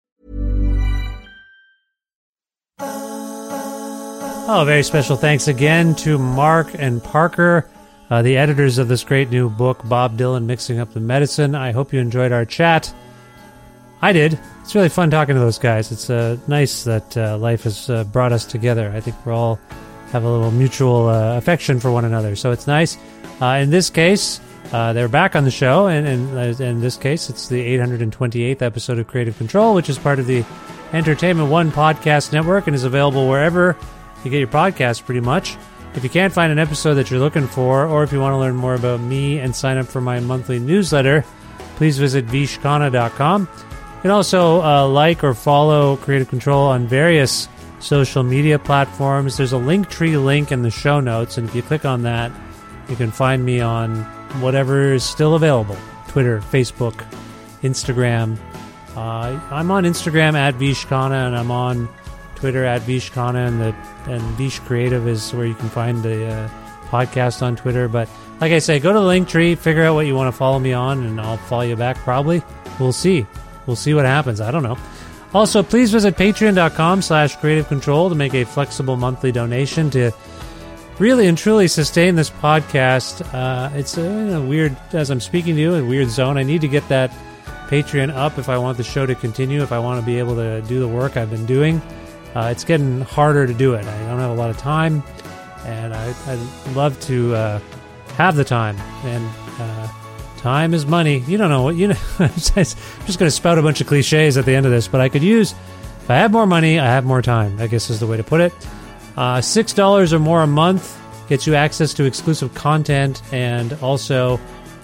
Oh, very special thanks again to Mark and Parker, the editors of this great new book, Bob Dylan, Mixing Up the Medicine. I hope you enjoyed our chat. I did. It's really fun talking to those guys. It's nice that life has brought us together. I think we all have a little mutual affection for one another, so it's nice. In this case, they're back on the show, and in this case, it's the 828th episode of Creative Control, which is part of the Entertainment One podcast network and is available wherever you get your podcasts, pretty much. If you can't find an episode that you're looking for, or if you want to learn more about me and sign up for my monthly newsletter, please visit vishkhanna.com. You can also like or follow Creative Control on various social media platforms. There's a Linktree link in the show notes, and if you click on that, you can find me on whatever is still available. Twitter, Facebook, Instagram. I'm on Instagram at Vishkhanna, and I'm on Twitter at Vishkhanna, and Vish Creative is where you can find the podcast on Twitter. But like I say, go to the Linktree, figure out what you want to follow me on, and I'll follow you back probably. We'll see. We'll see what happens. I don't know. Also, please visit patreon.com/Creative Control to make a flexible monthly donation to really and truly sustain this podcast. It's a weird, as I'm speaking to you, a weird zone. I need to get that Patreon up if I want the show to continue, if I want to be able to do the work I've been doing. It's getting harder to do it. I don't have a lot of time, and I'd love to have the time. And time is money. You don't know what, I'm just going to spout a bunch of cliches at the end of this, but I could use, if I have more money, I have more time, I guess is the way to put it. $6 or more a month gets you access to exclusive content, and also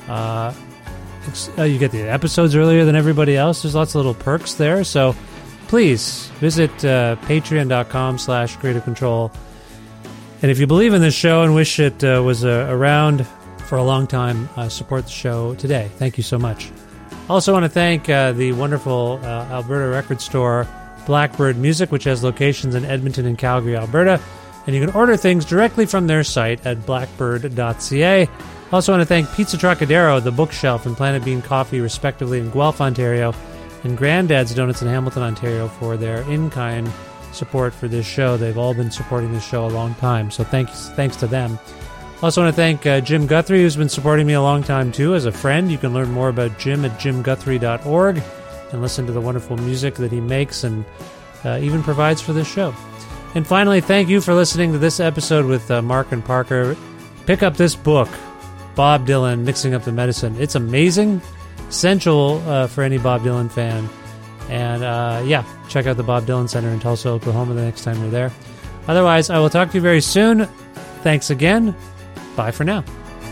you get the episodes earlier than everybody else. There's lots of little perks there, so please visit patreon.com/Creative Control. And if you believe in this show and wish it was around for a long time, support the show today. Thank you so much. Also want to thank the wonderful Alberta record store Blackbird Music, which has locations in Edmonton and Calgary, Alberta. And you can order things directly from their site at blackbird.ca. Also want to thank Pizza Trocadero, The Bookshelf, and Planet Bean Coffee, respectively, in Guelph, Ontario, and Granddad's Donuts in Hamilton, Ontario, for their in-kind support for this show. They've all been supporting this show a long time, so thanks to them. Also want to thank Jim Guthrie, who's been supporting me a long time, too, as a friend. You can learn more about Jim at jimguthrie.org and listen to the wonderful music that he makes and even provides for this show. And finally, thank you for listening to this episode with Mark and Parker. Pick up this book, Bob Dylan, Mixing Up the Medicine. It's amazing, essential for any Bob Dylan fan. And check out the Bob Dylan Center in Tulsa, Oklahoma the next time you're there. Otherwise, I will talk to you very soon. Thanks again. Bye for now.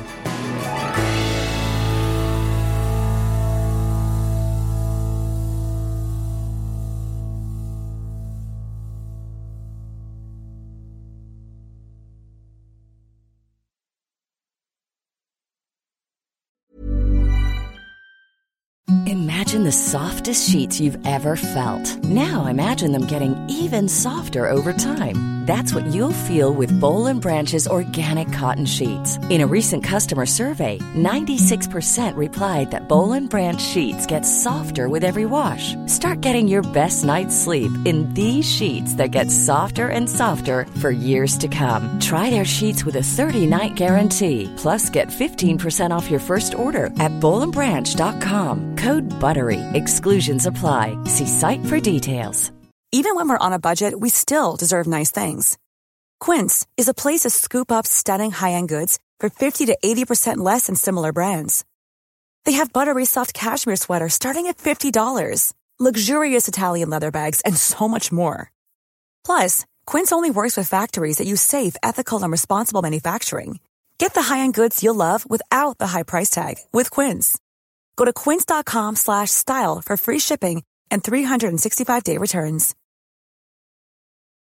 Imagine the softest sheets you've ever felt. Now imagine them getting even softer over time. That's what you'll feel with Boll & Branch's organic cotton sheets. In a recent customer survey, 96% replied that Boll & Branch sheets get softer with every wash. Start getting your best night's sleep in these sheets that get softer and softer for years to come. Try their sheets with a 30-night guarantee. Plus, get 15% off your first order at bollandbranch.com. Code BUTTERY. Exclusions apply. See site for details. Even when we're on a budget, we still deserve nice things. Quince is a place to scoop up stunning high-end goods for 50 to 80% less than similar brands. They have buttery soft cashmere sweaters starting at $50, luxurious Italian leather bags, and so much more. Plus, Quince only works with factories that use safe, ethical, and responsible manufacturing. Get the high-end goods you'll love without the high price tag with Quince. Go to quince.com/style for free shipping and 365-day returns.